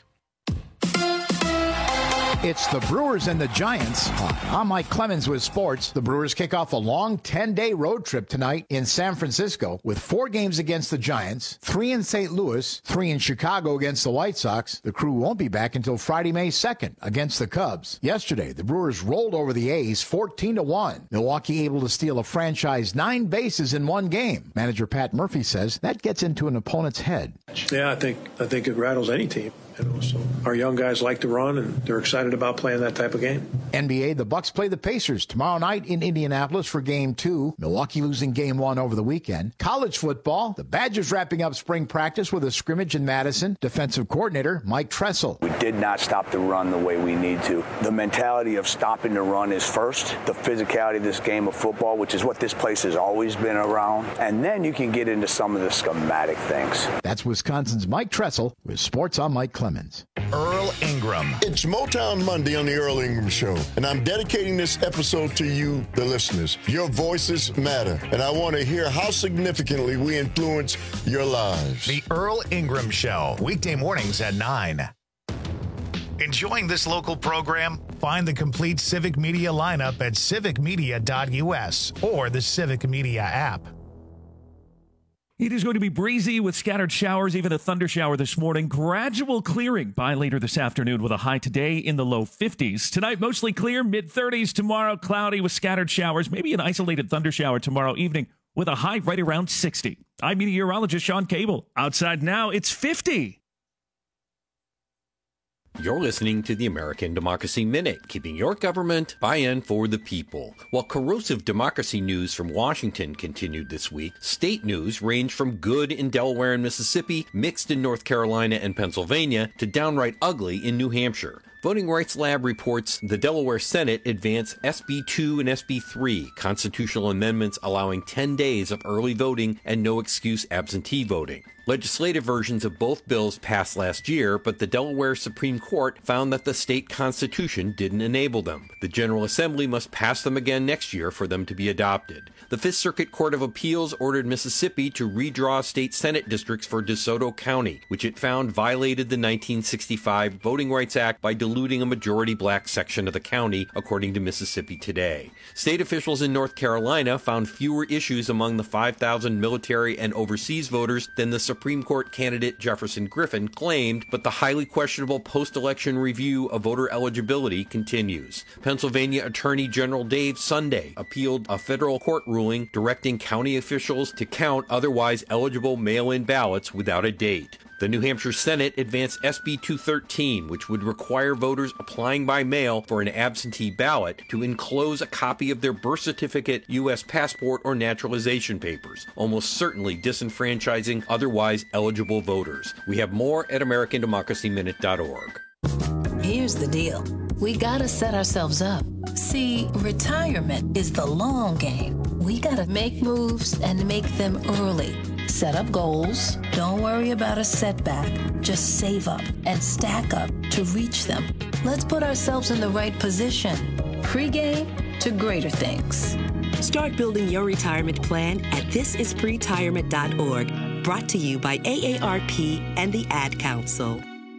It's the Brewers and the Giants. Hi, I'm Mike Clemens with sports. The Brewers kick off a long ten-day road trip tonight in San Francisco with four games against the Giants, three in Saint Louis, three in Chicago against the White Sox. The crew won't be back until Friday, May second against the Cubs. Yesterday, the Brewers rolled over the A's fourteen to one. Milwaukee able to steal a franchise nine bases in one game. Manager Pat Murphy says that gets into an opponent's head. Yeah, I think I think it rattles any team. You know, so our young guys like to run, and they're excited about playing that type of game. N B A, the Bucks play the Pacers tomorrow night in Indianapolis for Game two. Milwaukee losing Game one over the weekend. College football, the Badgers wrapping up spring practice with a scrimmage in Madison. Defensive coordinator Mike Tressel. We did not stop the run the way we need to. The mentality of stopping the run is first. The physicality of this game of football, which is what this place has always been around. And then you can get into some of the schematic things. That's Wisconsin's Mike Tressel with Sports on Mike Clemens. Earl Ingram. It's Motown Monday on the Earl Ingram Show, and I'm dedicating this episode to you, the listeners. Your voices matter, and I want to hear how significantly we influence your lives. The Earl Ingram Show, weekday mornings at nine. Enjoying this local program? Find the complete Civic Media lineup at civic media dot u s or the Civic Media app. It is going to be breezy with scattered showers, even a thunder shower this morning. Gradual clearing by later this afternoon with a high today in the low fifties. Tonight, mostly clear, mid thirties. Tomorrow, cloudy with scattered showers. Maybe an isolated thunder shower tomorrow evening with a high right around sixty. I'm meteorologist Sean Cable. Outside now, it's fifty. You're listening to the American Democracy Minute, keeping your government by and for the people. While corrosive democracy news from Washington continued this week, state news ranged from good in Delaware and Mississippi, mixed in North Carolina and Pennsylvania, to downright ugly in New Hampshire. Voting Rights Lab reports the Delaware Senate advanced S B two and S B three, constitutional amendments allowing ten days of early voting and no excuse absentee voting. Legislative versions of both bills passed last year, but the Delaware Supreme Court found that the state constitution didn't enable them. The General Assembly must pass them again next year for them to be adopted. The Fifth Circuit Court of Appeals ordered Mississippi to redraw state Senate districts for DeSoto County, which it found violated the nineteen sixty-five Voting Rights Act by diluting a majority black section of the county, according to Mississippi Today. State officials in North Carolina found fewer issues among the five thousand military and overseas voters than the Supreme Court candidate Jefferson Griffin claimed, but the highly questionable post-election review of voter eligibility continues. Pennsylvania Attorney General Dave Sunday appealed a federal court ruling directing county officials to count otherwise eligible mail-in ballots without a date. The New Hampshire Senate advanced S B two thirteen, which would require voters applying by mail for an absentee ballot to enclose a copy of their birth certificate, U S passport, or naturalization papers, almost certainly disenfranchising otherwise eligible voters. We have more at american democracy minute dot org. Here's the deal. We gotta set ourselves up. See, retirement is the long game. We gotta make moves and make them early. Set up goals. Don't worry about a setback. Just save up and stack up to reach them. Let's put ourselves in the right position. Pre-game to greater things. Start building your retirement plan at this is pretirement dot org. Brought to you by A A R P and the Ad Council.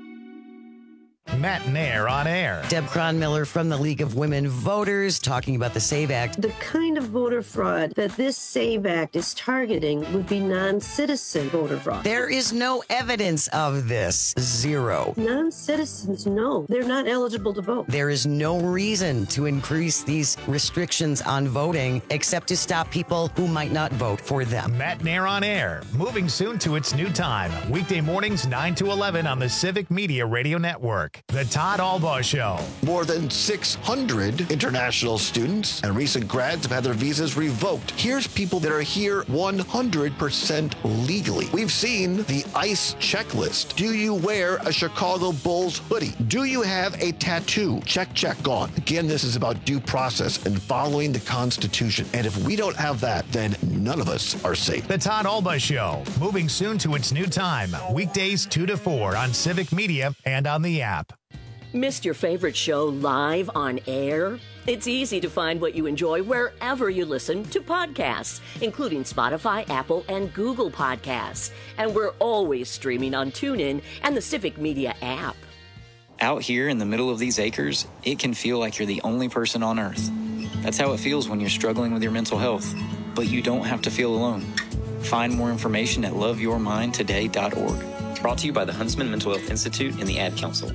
Matt Nair on air. Deb Cronmiller from the League of Women Voters talking about the SAVE Act. The kind of voter fraud that this SAVE Act is targeting would be non-citizen voter fraud. There is no evidence of this. Zero. Non-citizens, no. They're not eligible to vote. There is no reason to increase these restrictions on voting except to stop people who might not vote for them. Matt Nair on air. Moving soon to its new time. Weekday mornings nine to eleven on the Civic Media Radio Network. The Todd Albaugh Show. More than six hundred international students and recent grads have had their visas revoked. Here's people that are here one hundred percent legally. We've seen the ICE checklist. Do you wear a Chicago Bulls hoodie? Do you have a tattoo? Check, check, gone. Again, this is about due process and following the Constitution. And if we don't have that, then none of us are safe. The Todd Albaugh Show. Moving soon to its new time. Weekdays two to four on Civic Media and on the app. Missed your favorite show live on air? It's easy to find what you enjoy wherever you listen to podcasts, including Spotify, Apple, and Google Podcasts. And we're always streaming on TuneIn and the Civic Media app. Out here in the middle of these acres, it can feel like you're the only person on Earth. That's how it feels when you're struggling with your mental health. But you don't have to feel alone. Find more information at love your mind today dot org. Brought to you by the Huntsman Mental Health Institute and the Ad Council.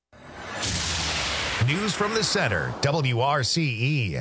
News from the Center, W R C E.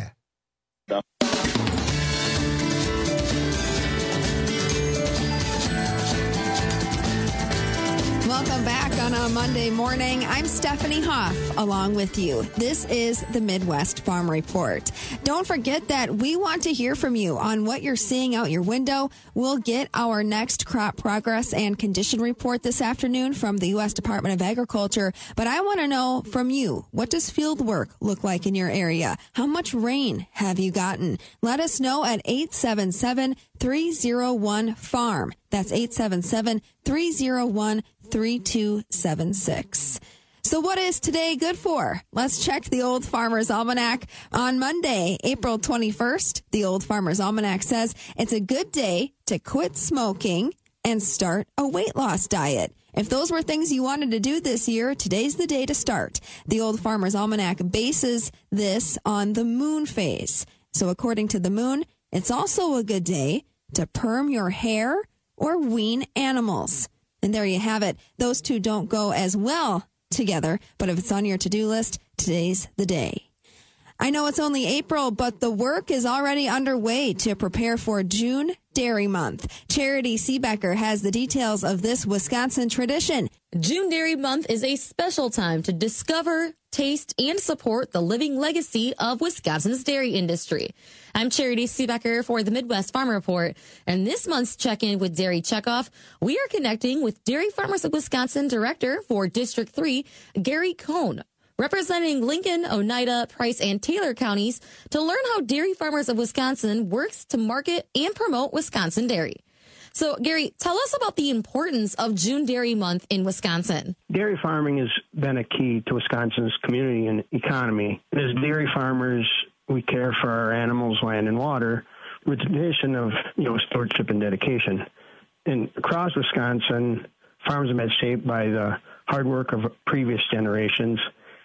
Welcome back on a Monday morning. I'm Stephanie Hoff along with you. This is the Midwest Farm Report. Don't forget that we want to hear from you on what you're seeing out your window. We'll get our next crop progress and condition report this afternoon from the U S Department of Agriculture. But I want to know from you, what does field work look like in your area? How much rain have you gotten? Let us know at eight seven seven, three oh one, farm. That's eight seven seven, three oh one, three two seven six. So what is today good for? Let's check the Old Farmer's Almanac. On Monday, April twenty-first, the Old Farmer's Almanac says it's a good day to quit smoking and start a weight loss diet. If those were things you wanted to do this year, today's the day to start. The Old Farmer's Almanac bases this on the moon phase. So according to the moon, it's also a good day to perm your hair or wean animals. And there you have it. Those two don't go as well together, but if it's on your to-do list, today's the day. I know it's only April, but the work is already underway to prepare for June Dairy Month. Charity Seebecker has the details of this Wisconsin tradition. June Dairy Month is a special time to discover, taste, and support the living legacy of Wisconsin's dairy industry. I'm Charity Seebecker for the Midwest Farm Report, and this month's check-in with Dairy Checkoff, we are connecting with Dairy Farmers of Wisconsin Director for District three, Gary Cohn, representing Lincoln, Oneida, Price, and Taylor counties to learn how Dairy Farmers of Wisconsin works to market and promote Wisconsin dairy. So, Gary, tell us about the importance of June Dairy Month in Wisconsin. Dairy farming has been a key to Wisconsin's community and economy. As dairy farmers, we care for our animals, land, and water with the tradition of, you know, stewardship and dedication. And across Wisconsin, farms have been shaped by the hard work of previous generations.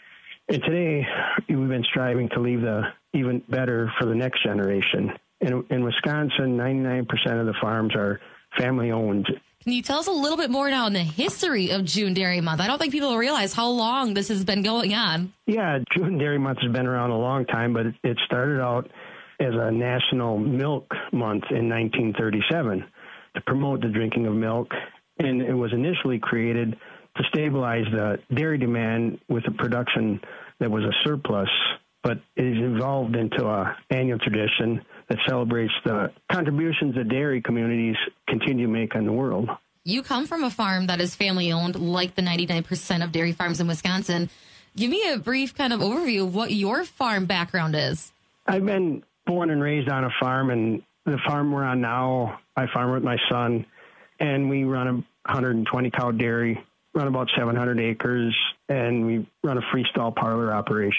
And today, we've been striving to leave the even better for the next generation. In, in Wisconsin, ninety-nine percent of the farms are family-owned. Can you tell us a little bit more now on the history of June Dairy Month? I don't think people realize how long this has been going on. Yeah, June Dairy Month has been around a long time, but it started out as a national milk month in nineteen thirty-seven to promote the drinking of milk. And it was initially created to stabilize the dairy demand with a production that was a surplus, but it has evolved into an annual tradition that celebrates the contributions that dairy communities continue to make in the world. You come from a farm that is family-owned, like the ninety-nine percent of dairy farms in Wisconsin. Give me a brief kind of overview of what your farm background is. I've been born and raised on a farm, and the farm we're on now, I farm with my son, and we run a one hundred twenty cow dairy, run about seven hundred acres, and we run a freestall parlor operation.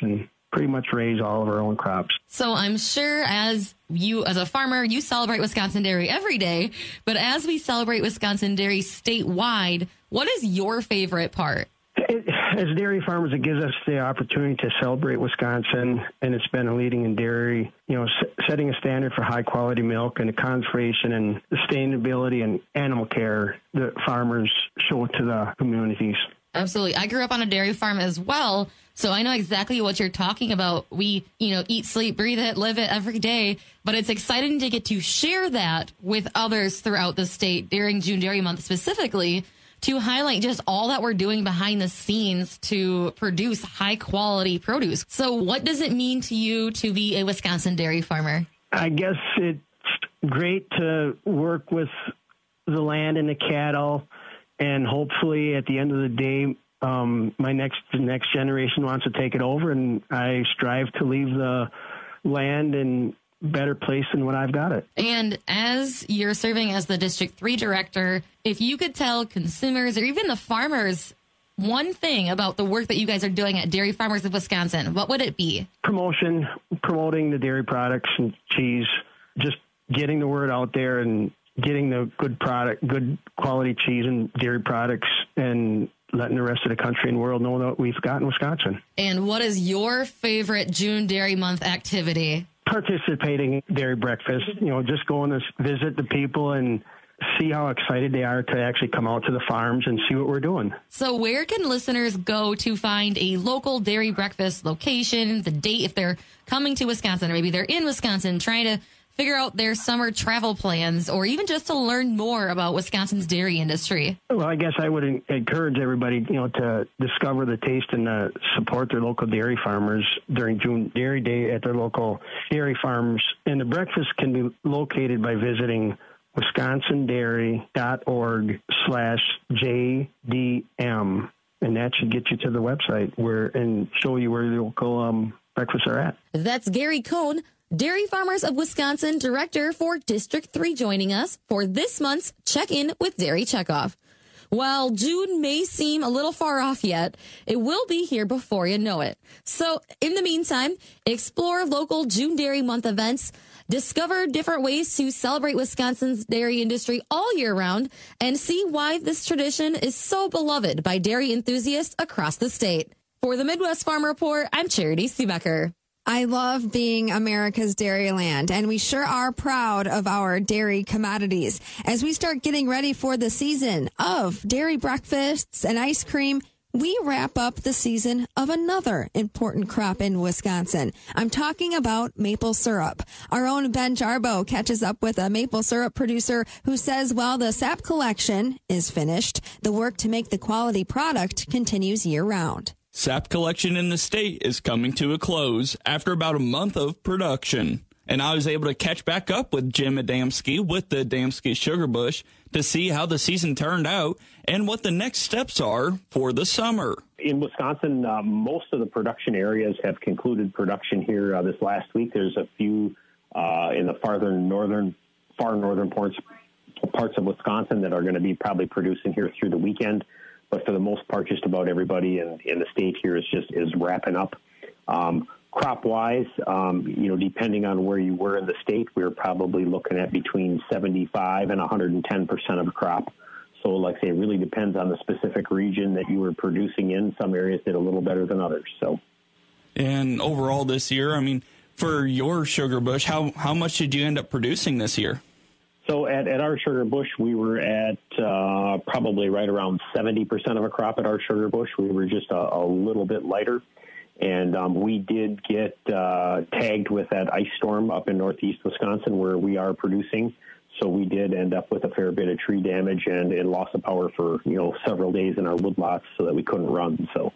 pretty much raise all of our own crops. So I'm sure as you, as a farmer, you celebrate Wisconsin dairy every day. But as we celebrate Wisconsin dairy statewide, what is your favorite part? It, as dairy farmers, it gives us the opportunity to celebrate Wisconsin, and it's been a leading in dairy, you know, s- setting a standard for high quality milk and the conservation and sustainability and animal care that farmers show to the communities. Absolutely. I grew up on a dairy farm as well, so I know exactly what you're talking about. We, you know, eat, sleep, breathe it, live it every day, but it's exciting to get to share that with others throughout the state during June Dairy Month specifically, to highlight just all that we're doing behind the scenes to produce high quality produce. So what does it mean to you to be a Wisconsin dairy farmer? I guess it's great to work with the land and the cattle, and hopefully at the end of the day, um, my next the next generation wants to take it over, and I strive to leave the land in better place than what I've got it. And as you're serving as the District three director, if you could tell consumers or even the farmers one thing about the work that you guys are doing at Dairy Farmers of Wisconsin, what would it be? Promotion, promoting the dairy products and cheese, just getting the word out there and getting the good product, good quality cheese and dairy products, and letting the rest of the country and world know that we've got in Wisconsin. And what is your favorite June Dairy Month activity? Participating in dairy breakfast, you know, just going to visit the people and see how excited they are to actually come out to the farms and see what we're doing. So where can listeners go to find a local dairy breakfast location, the date if they're coming to Wisconsin, or maybe they're in Wisconsin trying to figure out their summer travel plans, or even just to learn more about Wisconsin's dairy industry? Well, I guess I would encourage everybody, you know, to discover the taste and uh, support their local dairy farmers during June Dairy Day at their local dairy farms. And the breakfast can be located by visiting wisconsindairy.org slash JDM. And that should get you to the website where and show you where the local um, breakfasts are at. That's Gary Cohn, Dairy Farmers of Wisconsin Director for District three, joining us for this month's Check-In with Dairy Checkoff. While June may seem a little far off yet, it will be here before you know it. So in the meantime, explore local June Dairy Month events, discover different ways to celebrate Wisconsin's dairy industry all year round, and see why this tradition is so beloved by dairy enthusiasts across the state. For the Midwest Farm Report, I'm Charity Seebecker. I love being America's dairyland, and we sure are proud of our dairy commodities. As we start getting ready for the season of dairy breakfasts and ice cream, we wrap up the season of another important crop in Wisconsin. I'm talking about maple syrup. Our own Ben Jarbo catches up with a maple syrup producer who says while the sap collection is finished, the work to make the quality product continues year-round. Sap collection in the state is coming to a close after about a month of production. And I was able to catch back up with Jim Adamski with the Adamski Sugar Bush to see how the season turned out and what the next steps are for the summer. In Wisconsin, uh, most of the production areas have concluded production here uh, this last week. There's a few uh, in the farther northern, far northern parts, parts of Wisconsin that are going to be probably producing here through the weekend. But for the most part, just about everybody in, in the state here is just is wrapping up. Um, crop-wise, um, you know, depending on where you were in the state, we we're probably looking at between seventy-five and one hundred ten percent of the crop. So, like I say, it really depends on the specific region that you were producing in. Some areas did a little better than others. So, and overall this year, I mean, for your sugar bush, how how much did you end up producing this year? So at, at our sugar bush, we were at uh, probably right around seventy percent of a crop at our sugar bush. We were just a, a little bit lighter. And um, we did get uh, tagged with that ice storm up in northeast Wisconsin where we are producing. So we did end up with a fair bit of tree damage and, and loss of power for, you know, several days in our woodlots so that we couldn't run. So,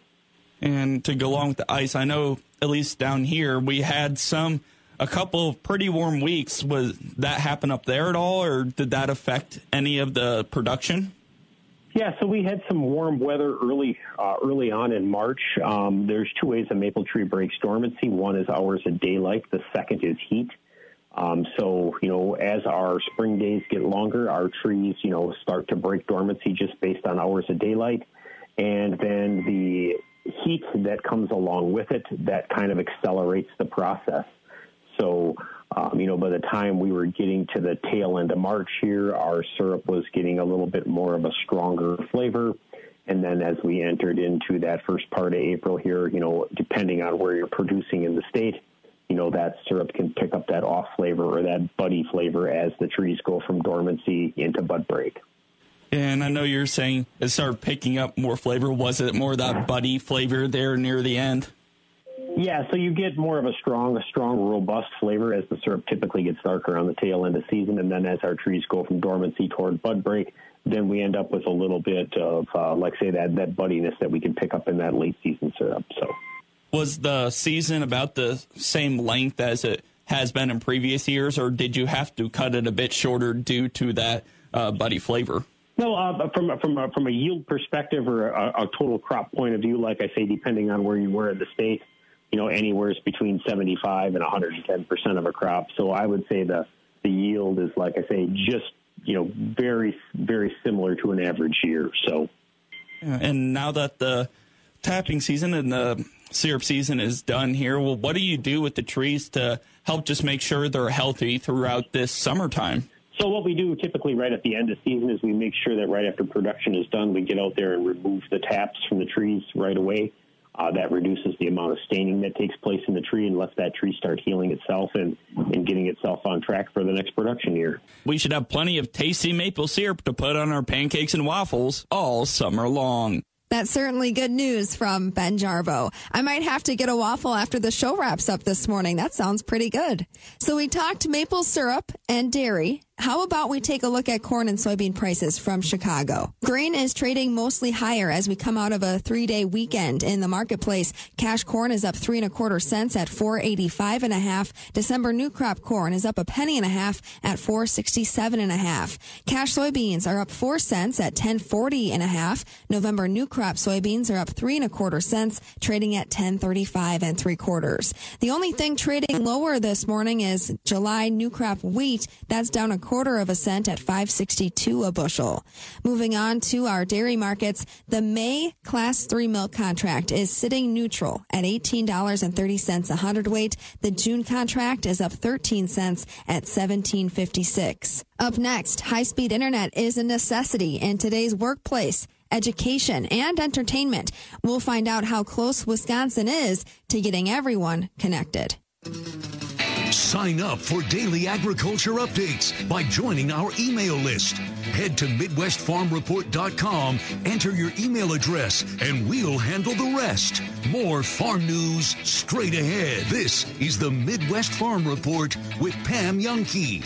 and to go along with the ice, I know at least down here we had some a couple of pretty warm weeks. Was that happen up there at all, or did that affect any of the production? Yeah, so we had some warm weather early uh, early on in March. Um, there's two ways a maple tree breaks dormancy. One is hours of daylight. The second is heat. Um, so, you know, as our spring days get longer, our trees, you know, start to break dormancy just based on hours of daylight. And then the heat that comes along with it that kind of accelerates the process. So, um, you know, by the time we were getting to the tail end of March here, our syrup was getting a little bit more of a stronger flavor. And then as we entered into that first part of April here, you know, depending on where you're producing in the state, you know, that syrup can pick up that off flavor or that buddy flavor as the trees go from dormancy into bud break. And I know you're saying it started picking up more flavor. Was it more that buddy flavor there near the end? Yeah, so you get more of a strong, a strong, robust flavor as the syrup typically gets darker on the tail end of season. And then as our trees go from dormancy toward bud break, then we end up with a little bit of, uh, like, say, that, that buddiness that we can pick up in that late season syrup. So, was the season about the same length as it has been in previous years, or did you have to cut it a bit shorter due to that uh, buddy flavor? No, uh, from from a, from a yield perspective or a, a total crop point of view, like I say, depending on where you were in the state, you know, anywhere between seventy-five and one hundred ten percent of a crop. So I would say the the yield is, like I say, just, you know, very, very similar to an average year. So, and now that the tapping season and the syrup season is done here, well, what do you do with the trees to help just make sure they're healthy throughout this summertime? So what we do typically right at the end of season is we make sure that right after production is done, we get out there and remove the taps from the trees right away. Uh, that reduces the amount of staining that takes place in the tree and lets that tree start healing itself and, and getting itself on track for the next production year. We should have plenty of tasty maple syrup to put on our pancakes and waffles all summer long. That's certainly good news from Ben Jarbo. I might have to get a waffle after the show wraps up this morning. That sounds pretty good. So we talked maple syrup and dairy. How about we take a look at corn and soybean prices from Chicago? Grain is trading mostly higher as we come out of a three-day weekend in the marketplace. Cash corn is up three and a quarter cents at four eighty-five and a half. December new crop corn is up a penny and a half at four sixty-seven and a half. Cash soybeans are up four cents at ten forty and a half. November new crop soybeans are up three and a quarter cents, trading at ten thirty-five and three quarters. The only thing trading lower this morning is July new crop wheat. That's down a quarter of a cent at five sixty-two a bushel. Moving on to our dairy markets, the May class three milk contract is sitting neutral at eighteen dollars and thirty cents a hundredweight. The June contract is up thirteen cents at seventeen fifty-six. Up next, high-speed internet is a necessity in today's workplace, education, and entertainment. We'll find out how close Wisconsin is to getting everyone connected. Sign up for daily agriculture updates by joining our email list. Head to Midwest Farm Report dot com, enter your email address, and we'll handle the rest. More farm news straight ahead. This is the Midwest Farm Report with Pam Youngkey.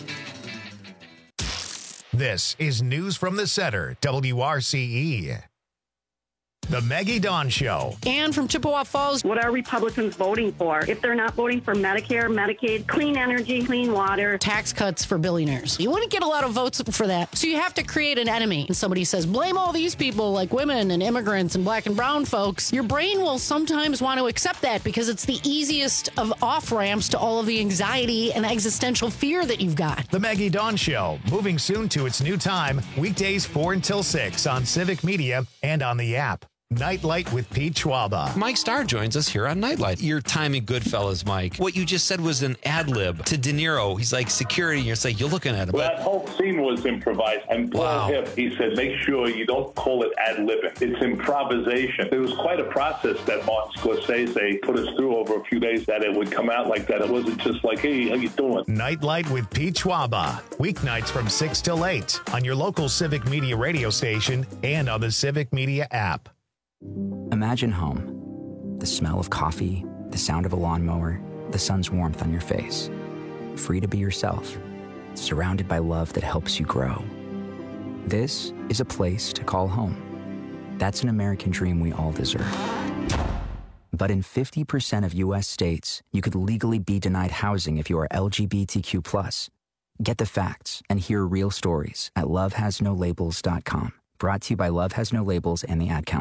This is News from the Center, W R C E. The Maggie Dawn Show. And from Chippewa Falls. What are Republicans voting for? If they're not voting for Medicare, Medicaid, clean energy, clean water. Tax cuts for billionaires. You wouldn't get a lot of votes for that. So you have to create an enemy. And somebody says, blame all these people like women and immigrants and black and brown folks. Your brain will sometimes want to accept that because it's the easiest of off-ramps to all of the anxiety and existential fear that you've got. The Maggie Dawn Show, moving soon to its new time, weekdays four until six on Civic Media and on the app. Nightlight with Pete Schwaba. Mike Starr joins us here on Nightlight. Your timing, Goodfellas, Mike. What you just said was an ad lib to De Niro. He's like security, and you're like, you're looking at him. Well, that whole scene was improvised. And Paul wow. Hip, he said, make sure you don't call it ad libbing. It's improvisation. It was quite a process that Martin Scorsese put us through over a few days that it would come out like that. It wasn't just like, hey, how you doing? Nightlight with Pete Schwaba. Weeknights from six till eight on your local Civic Media radio station and on the Civic Media app. Imagine home. The smell of coffee, the sound of a lawnmower, the sun's warmth on your face. Free to be yourself, surrounded by love that helps you grow. This is a place to call home. That's an American dream we all deserve. But in fifty percent of U S states, you could legally be denied housing if you are L G B T Q plus. Get the facts and hear real stories at love has no labels dot com. Brought to you by Love Has No Labels and the Ad Council.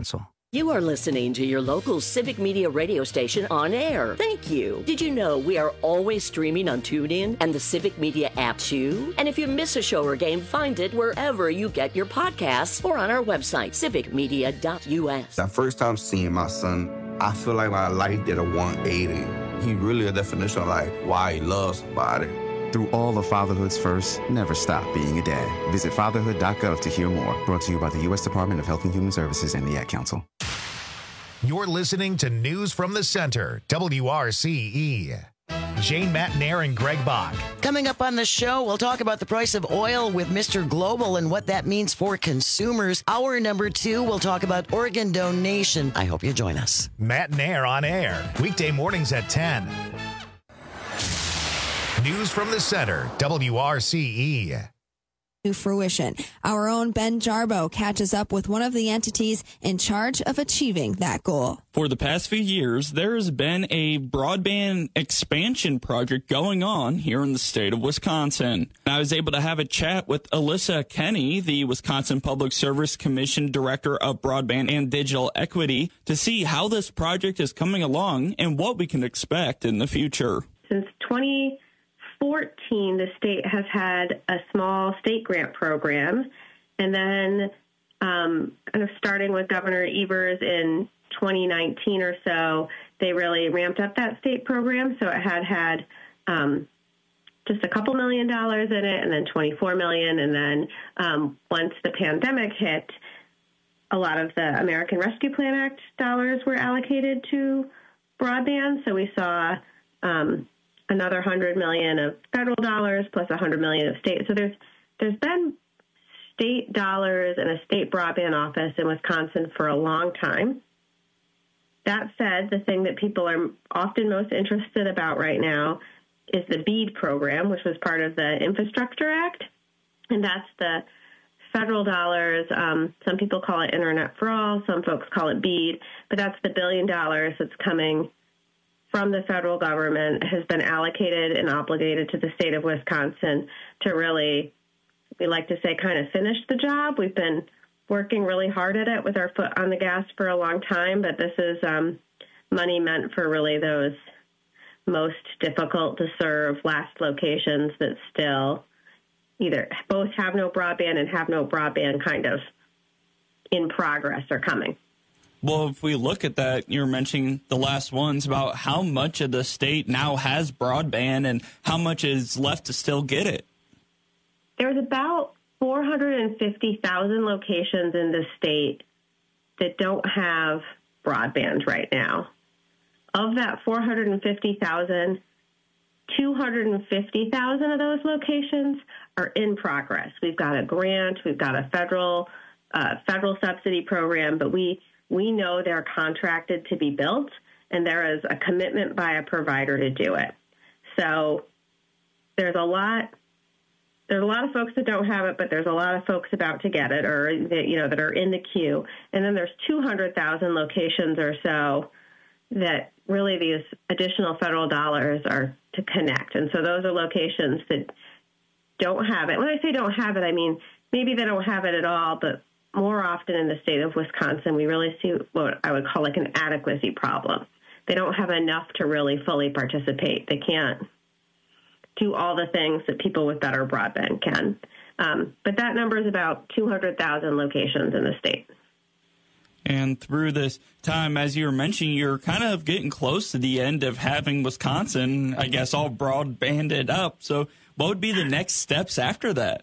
You are listening to your local Civic Media radio station on air. Thank you. Did you know we are always streaming on TuneIn and the Civic Media app too? And if you miss a show or game, find it wherever you get your podcasts or on our website, civic media dot u s. That first time seeing my son, I feel like my life did a one eighty. He really a definition of like why he loves somebody. Through all of fatherhood's first, never stop being a dad. Visit fatherhood dot gov to hear more. Brought to you by the U S Department of Health and Human Services and the Ad Council. You're listening to News from the Center, W R C E. Jane Matnair and Greg Bach. Coming up on the show, we'll talk about the price of oil with Mister Global and what that means for consumers. Hour number two, we'll talk about organ donation. I hope you join us. Matnair on air, weekday mornings at ten. News from the Center, W R C E. To fruition. Our own Ben Jarbo catches up with one of the entities in charge of achieving that goal. For the past few years, there has been a broadband expansion project going on here in the state of Wisconsin. I was able to have a chat with Alyssa Kenny, the Wisconsin Public Service Commission Director of Broadband and Digital Equity, to see how this project is coming along and what we can expect in the future. Since twenty fourteen, the state has had a small state grant program, and then um, kind of starting with Governor Evers in twenty nineteen or so, they really ramped up that state program. So it had had um, just a couple million dollars in it, and then twenty-four million. And then um, once the pandemic hit, a lot of the American Rescue Plan Act dollars were allocated to broadband. So we saw um, another one hundred million dollars of federal dollars plus one hundred million dollars of state. So there's there's been state dollars and a state broadband office in Wisconsin for a long time. That said, the thing that people are often most interested about right now is the BEAD program, which was part of the Infrastructure Act. And that's the federal dollars. Um, some people call it Internet for All. Some folks call it BEAD. But that's the billion dollars that's coming from the federal government, has been allocated and obligated to the state of Wisconsin to really, we like to say, kind of finish the job. We've been working really hard at it with our foot on the gas for a long time, but this is um, money meant for really those most difficult to serve last locations that still either both have no broadband and have no broadband kind of in progress or coming. Well, if we look at that, you're mentioning the last ones about how much of the state now has broadband and how much is left to still get it. There's about four hundred fifty thousand locations in the state that don't have broadband right now. Of that four hundred fifty thousand, two hundred fifty thousand of those locations are in progress. We've got a grant, we've got a federal uh, federal subsidy program, but we We know they're contracted to be built, and there is a commitment by a provider to do it. So there's a lot, there's a lot of folks that don't have it, but there's a lot of folks about to get it, or that, you know, that are in the queue. And then there's two hundred thousand locations or so that really these additional federal dollars are to connect. And so those are locations that don't have it. When I say don't have it, I mean maybe they don't have it at all, but more often in the state of Wisconsin, we really see what I would call like an adequacy problem. They don't have enough to really fully participate. They can't do all the things that people with better broadband can. Um, but that number is about two hundred thousand locations in the state. And through this time, as you were mentioning, you're kind of getting close to the end of having Wisconsin, I guess, all broadbanded up. So what would be the next steps after that?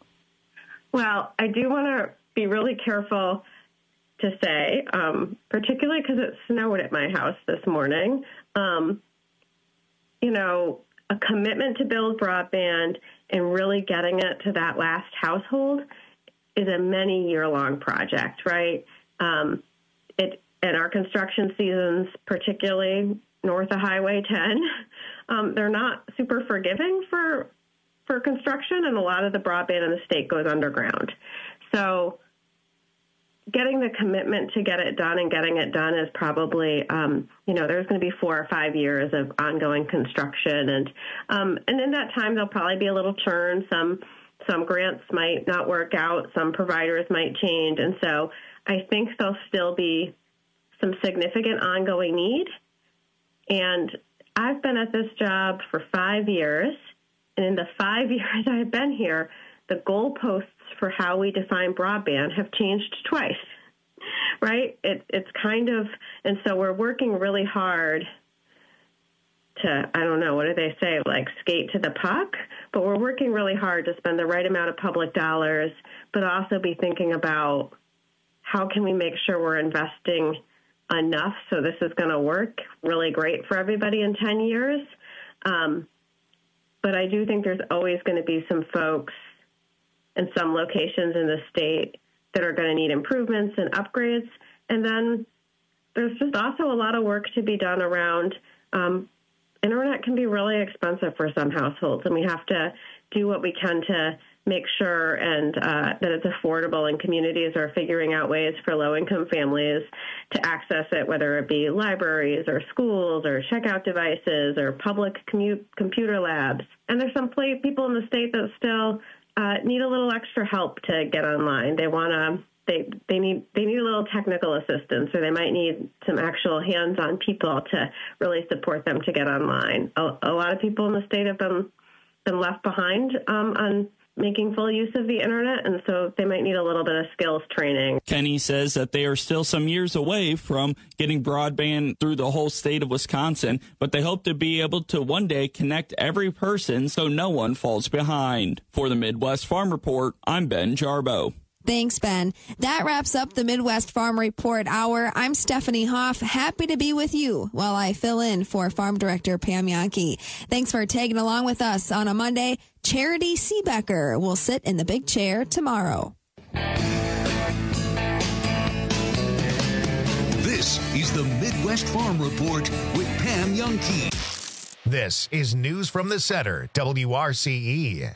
Well, I do want to be really careful to say, um, particularly because it snowed at my house this morning, um, you know, a commitment to build broadband and really getting it to that last household is a many year long project, right? Um, it, and our construction seasons, particularly north of Highway ten, um, they're not super forgiving for, for construction, and a lot of the broadband in the state goes underground. So getting the commitment to get it done and getting it done is probably, um, you know, there's going to be four or five years of ongoing construction. And um, and in that time, there'll probably be a little churn. Some some grants might not work out. Some providers might change. And so I think there'll still be some significant ongoing need. And I've been at this job for five years. And in the five years I've been here, the goalposts for how we define broadband have changed twice, right? It, it's kind of, and so we're working really hard to, I don't know, what do they say, like skate to the puck? But we're working really hard to spend the right amount of public dollars, but also be thinking about how can we make sure we're investing enough so this is going to work really great for everybody in ten years. Um, but I do think there's always going to be some folks in some locations in the state that are going to need improvements and upgrades. And then there's just also a lot of work to be done around um, internet can be really expensive for some households, and we have to do what we can to make sure and uh, that it's affordable, and communities are figuring out ways for low-income families to access it, whether it be libraries or schools or checkout devices or public commute, computer labs. And there's some play, people in the state that still uh, need a little extra help to get online. They want to They they need they need a little technical assistance, or they might need some actual hands-on people to really support them to get online. A, a lot of people in the state have been been left behind um, on making full use of the internet, and so they might need a little bit of skills training. Kenny says that they are still some years away from getting broadband through the whole state of Wisconsin, but they hope to be able to one day connect every person so no one falls behind. For the Midwest Farm Report, I'm Ben Jarbo. Thanks, Ben. That wraps up the Midwest Farm Report Hour. I'm Stephanie Hoff. Happy to be with you while I fill in for Farm Director Pam Yankee. Thanks for tagging along with us on a Monday. Charity Seebecker will sit in the big chair tomorrow. This is the Midwest Farm Report with Pam Yankee. This is News from the Center, W R C E.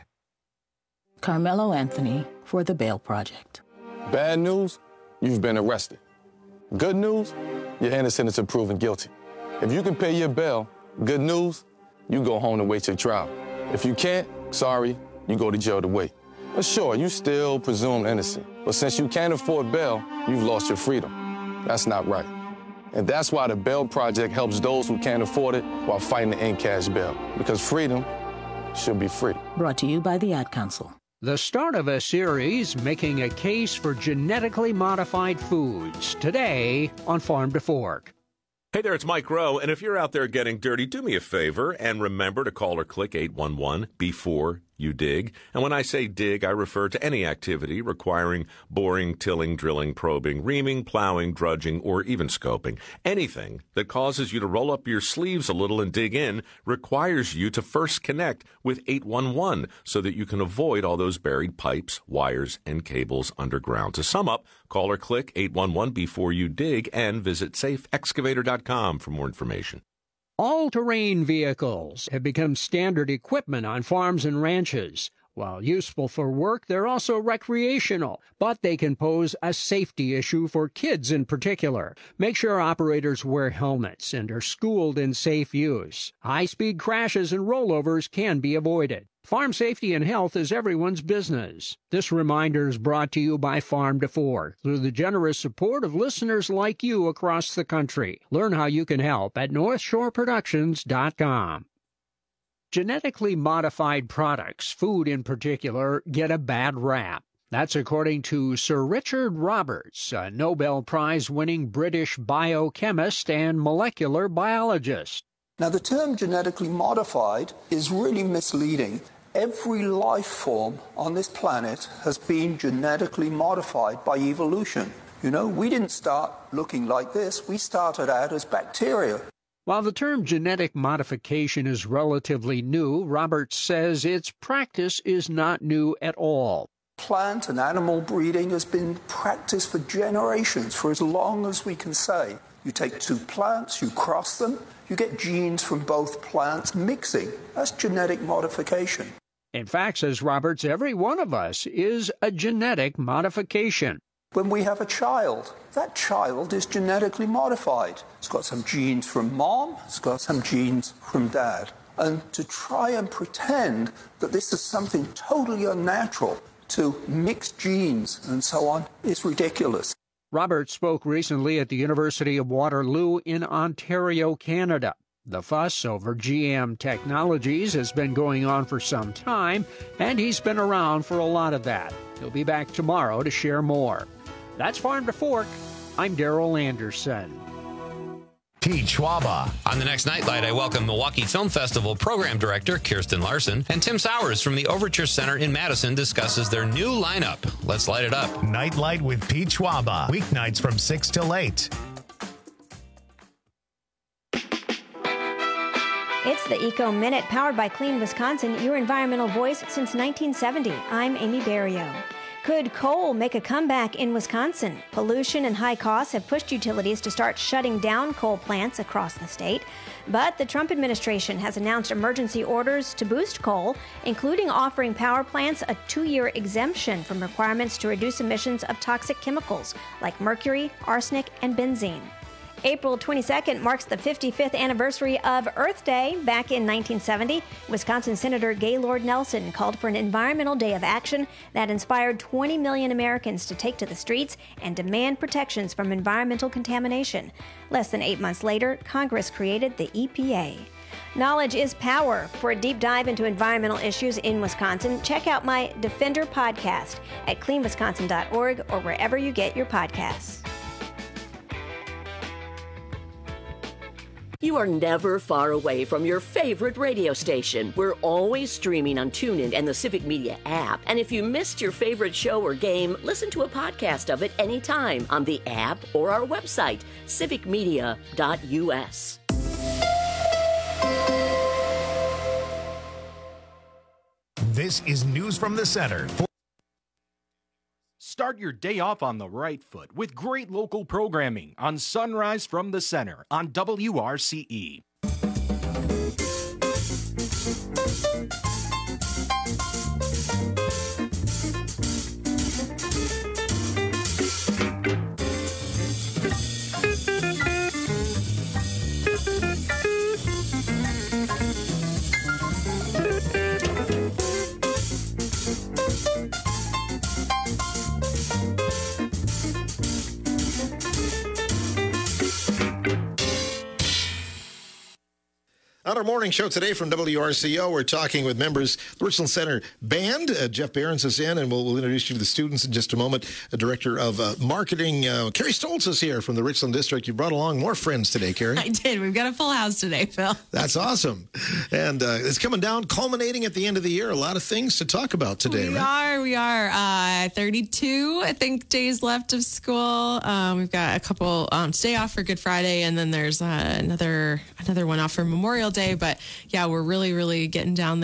Carmelo Anthony for the Bail Project. Bad news, you've been arrested. Good news, you're innocent until proven guilty. If you can pay your bail, good news, you go home to wait your trial. If you can't, sorry, you go to jail to wait. But sure, you still presumed innocent. But since you can't afford bail, you've lost your freedom. That's not right. And that's why the Bail Project helps those who can't afford it while fighting to end cash bail. Because freedom should be free. Brought to you by the Ad Council. The start of a series making a case for genetically modified foods. Today on Farm to Fork. Hey there, it's Mike Rowe, and if you're out there getting dirty, do me a favor and remember to call or click eight one one before you dig. And when I say dig, I refer to any activity requiring boring, tilling, drilling, probing, reaming, plowing, drudging, or even scoping. Anything that causes you to roll up your sleeves a little and dig in requires you to first connect with eight one one so that you can avoid all those buried pipes, wires, and cables underground. To sum up, call or click eight one one before you dig and visit safe excavator dot com for more information. All-terrain vehicles have become standard equipment on farms and ranches. While useful for work, they're also recreational, but they can pose a safety issue for kids in particular. Make sure operators wear helmets and are schooled in safe use. High-speed crashes and rollovers can be avoided. Farm safety and health is everyone's business. This reminder is brought to you by Farm to Fork through the generous support of listeners like you across the country. Learn how you can help at north shore productions dot com. Genetically modified products, food in particular, get a bad rap. That's according to Sir Richard Roberts, a Nobel Prize-winning British biochemist and molecular biologist. Now, the term genetically modified is really misleading. Every life form on this planet has been genetically modified by evolution. You know, we didn't start looking like this. We started out as bacteria. While the term genetic modification is relatively new, Roberts says its practice is not new at all. Plant and animal breeding has been practiced for generations, for as long as we can say. You take two plants, you cross them, you get genes from both plants mixing. That's genetic modification. In fact, says Roberts, every one of us is a genetic modification. When we have a child, that child is genetically modified. It's got some genes from mom, it's got some genes from dad. And to try and pretend that this is something totally unnatural, to mix genes and so on, is ridiculous. Robert spoke recently at the University of Waterloo in Ontario, Canada. The fuss over G M Technologies has been going on for some time, and he's been around for a lot of that. He'll be back tomorrow to share more. That's Farm to Fork. I'm Daryl Anderson. Pete Schwaba. On the next Nightlight, I welcome Milwaukee Film Festival Program Director Kirsten Larson, and Tim Sowers from the Overture Center in Madison discusses their new lineup. Let's light it up. Nightlight with Pete Schwaba. Weeknights from six till eight. It's the Eco Minute, powered by Clean Wisconsin, your environmental voice since nineteen seventy. I'm Amy Barrio. Could coal make a comeback in Wisconsin? Pollution and high costs have pushed utilities to start shutting down coal plants across the state. But the Trump administration has announced emergency orders to boost coal, including offering power plants a two-year exemption from requirements to reduce emissions of toxic chemicals like mercury, arsenic, and benzene. April twenty-second marks the fifty-fifth anniversary of Earth Day. Back in nineteen seventy, Wisconsin Senator Gaylord Nelson called for an environmental day of action that inspired twenty million Americans to take to the streets and demand protections from environmental contamination. Less than eight months later, Congress created the E P A. Knowledge is power. For a deep dive into environmental issues in Wisconsin, check out my Defender podcast at clean wisconsin dot org or wherever you get your podcasts. You are never far away from your favorite radio station. We're always streaming on TuneIn and the Civic Media app. And if you missed your favorite show or game, listen to a podcast of it anytime on the app or our website, civic media dot u s. This is News from the Center. Start your day off on the right foot with great local programming on Sunrise from the Center on W R C E. On our morning show today from W R C O, we're talking with members of the Richland Center Band. Uh, Jeff Behrens is in, and we'll, we'll introduce you to the students in just a moment. The Director of uh, Marketing, uh, Carrie Stoltz, is here from the Richland District. You brought along more friends today, Carrie. I did. We've got a full house today, Phil. That's awesome. And uh, it's coming down, culminating at the end of the year. A lot of things to talk about today, we right? are. We are. Uh, thirty-two, I think, days left of school. Um, we've got a couple um, stay off for Good Friday, and then there's uh, another another one off for Memorial Day. But yeah, we're really, really getting down there.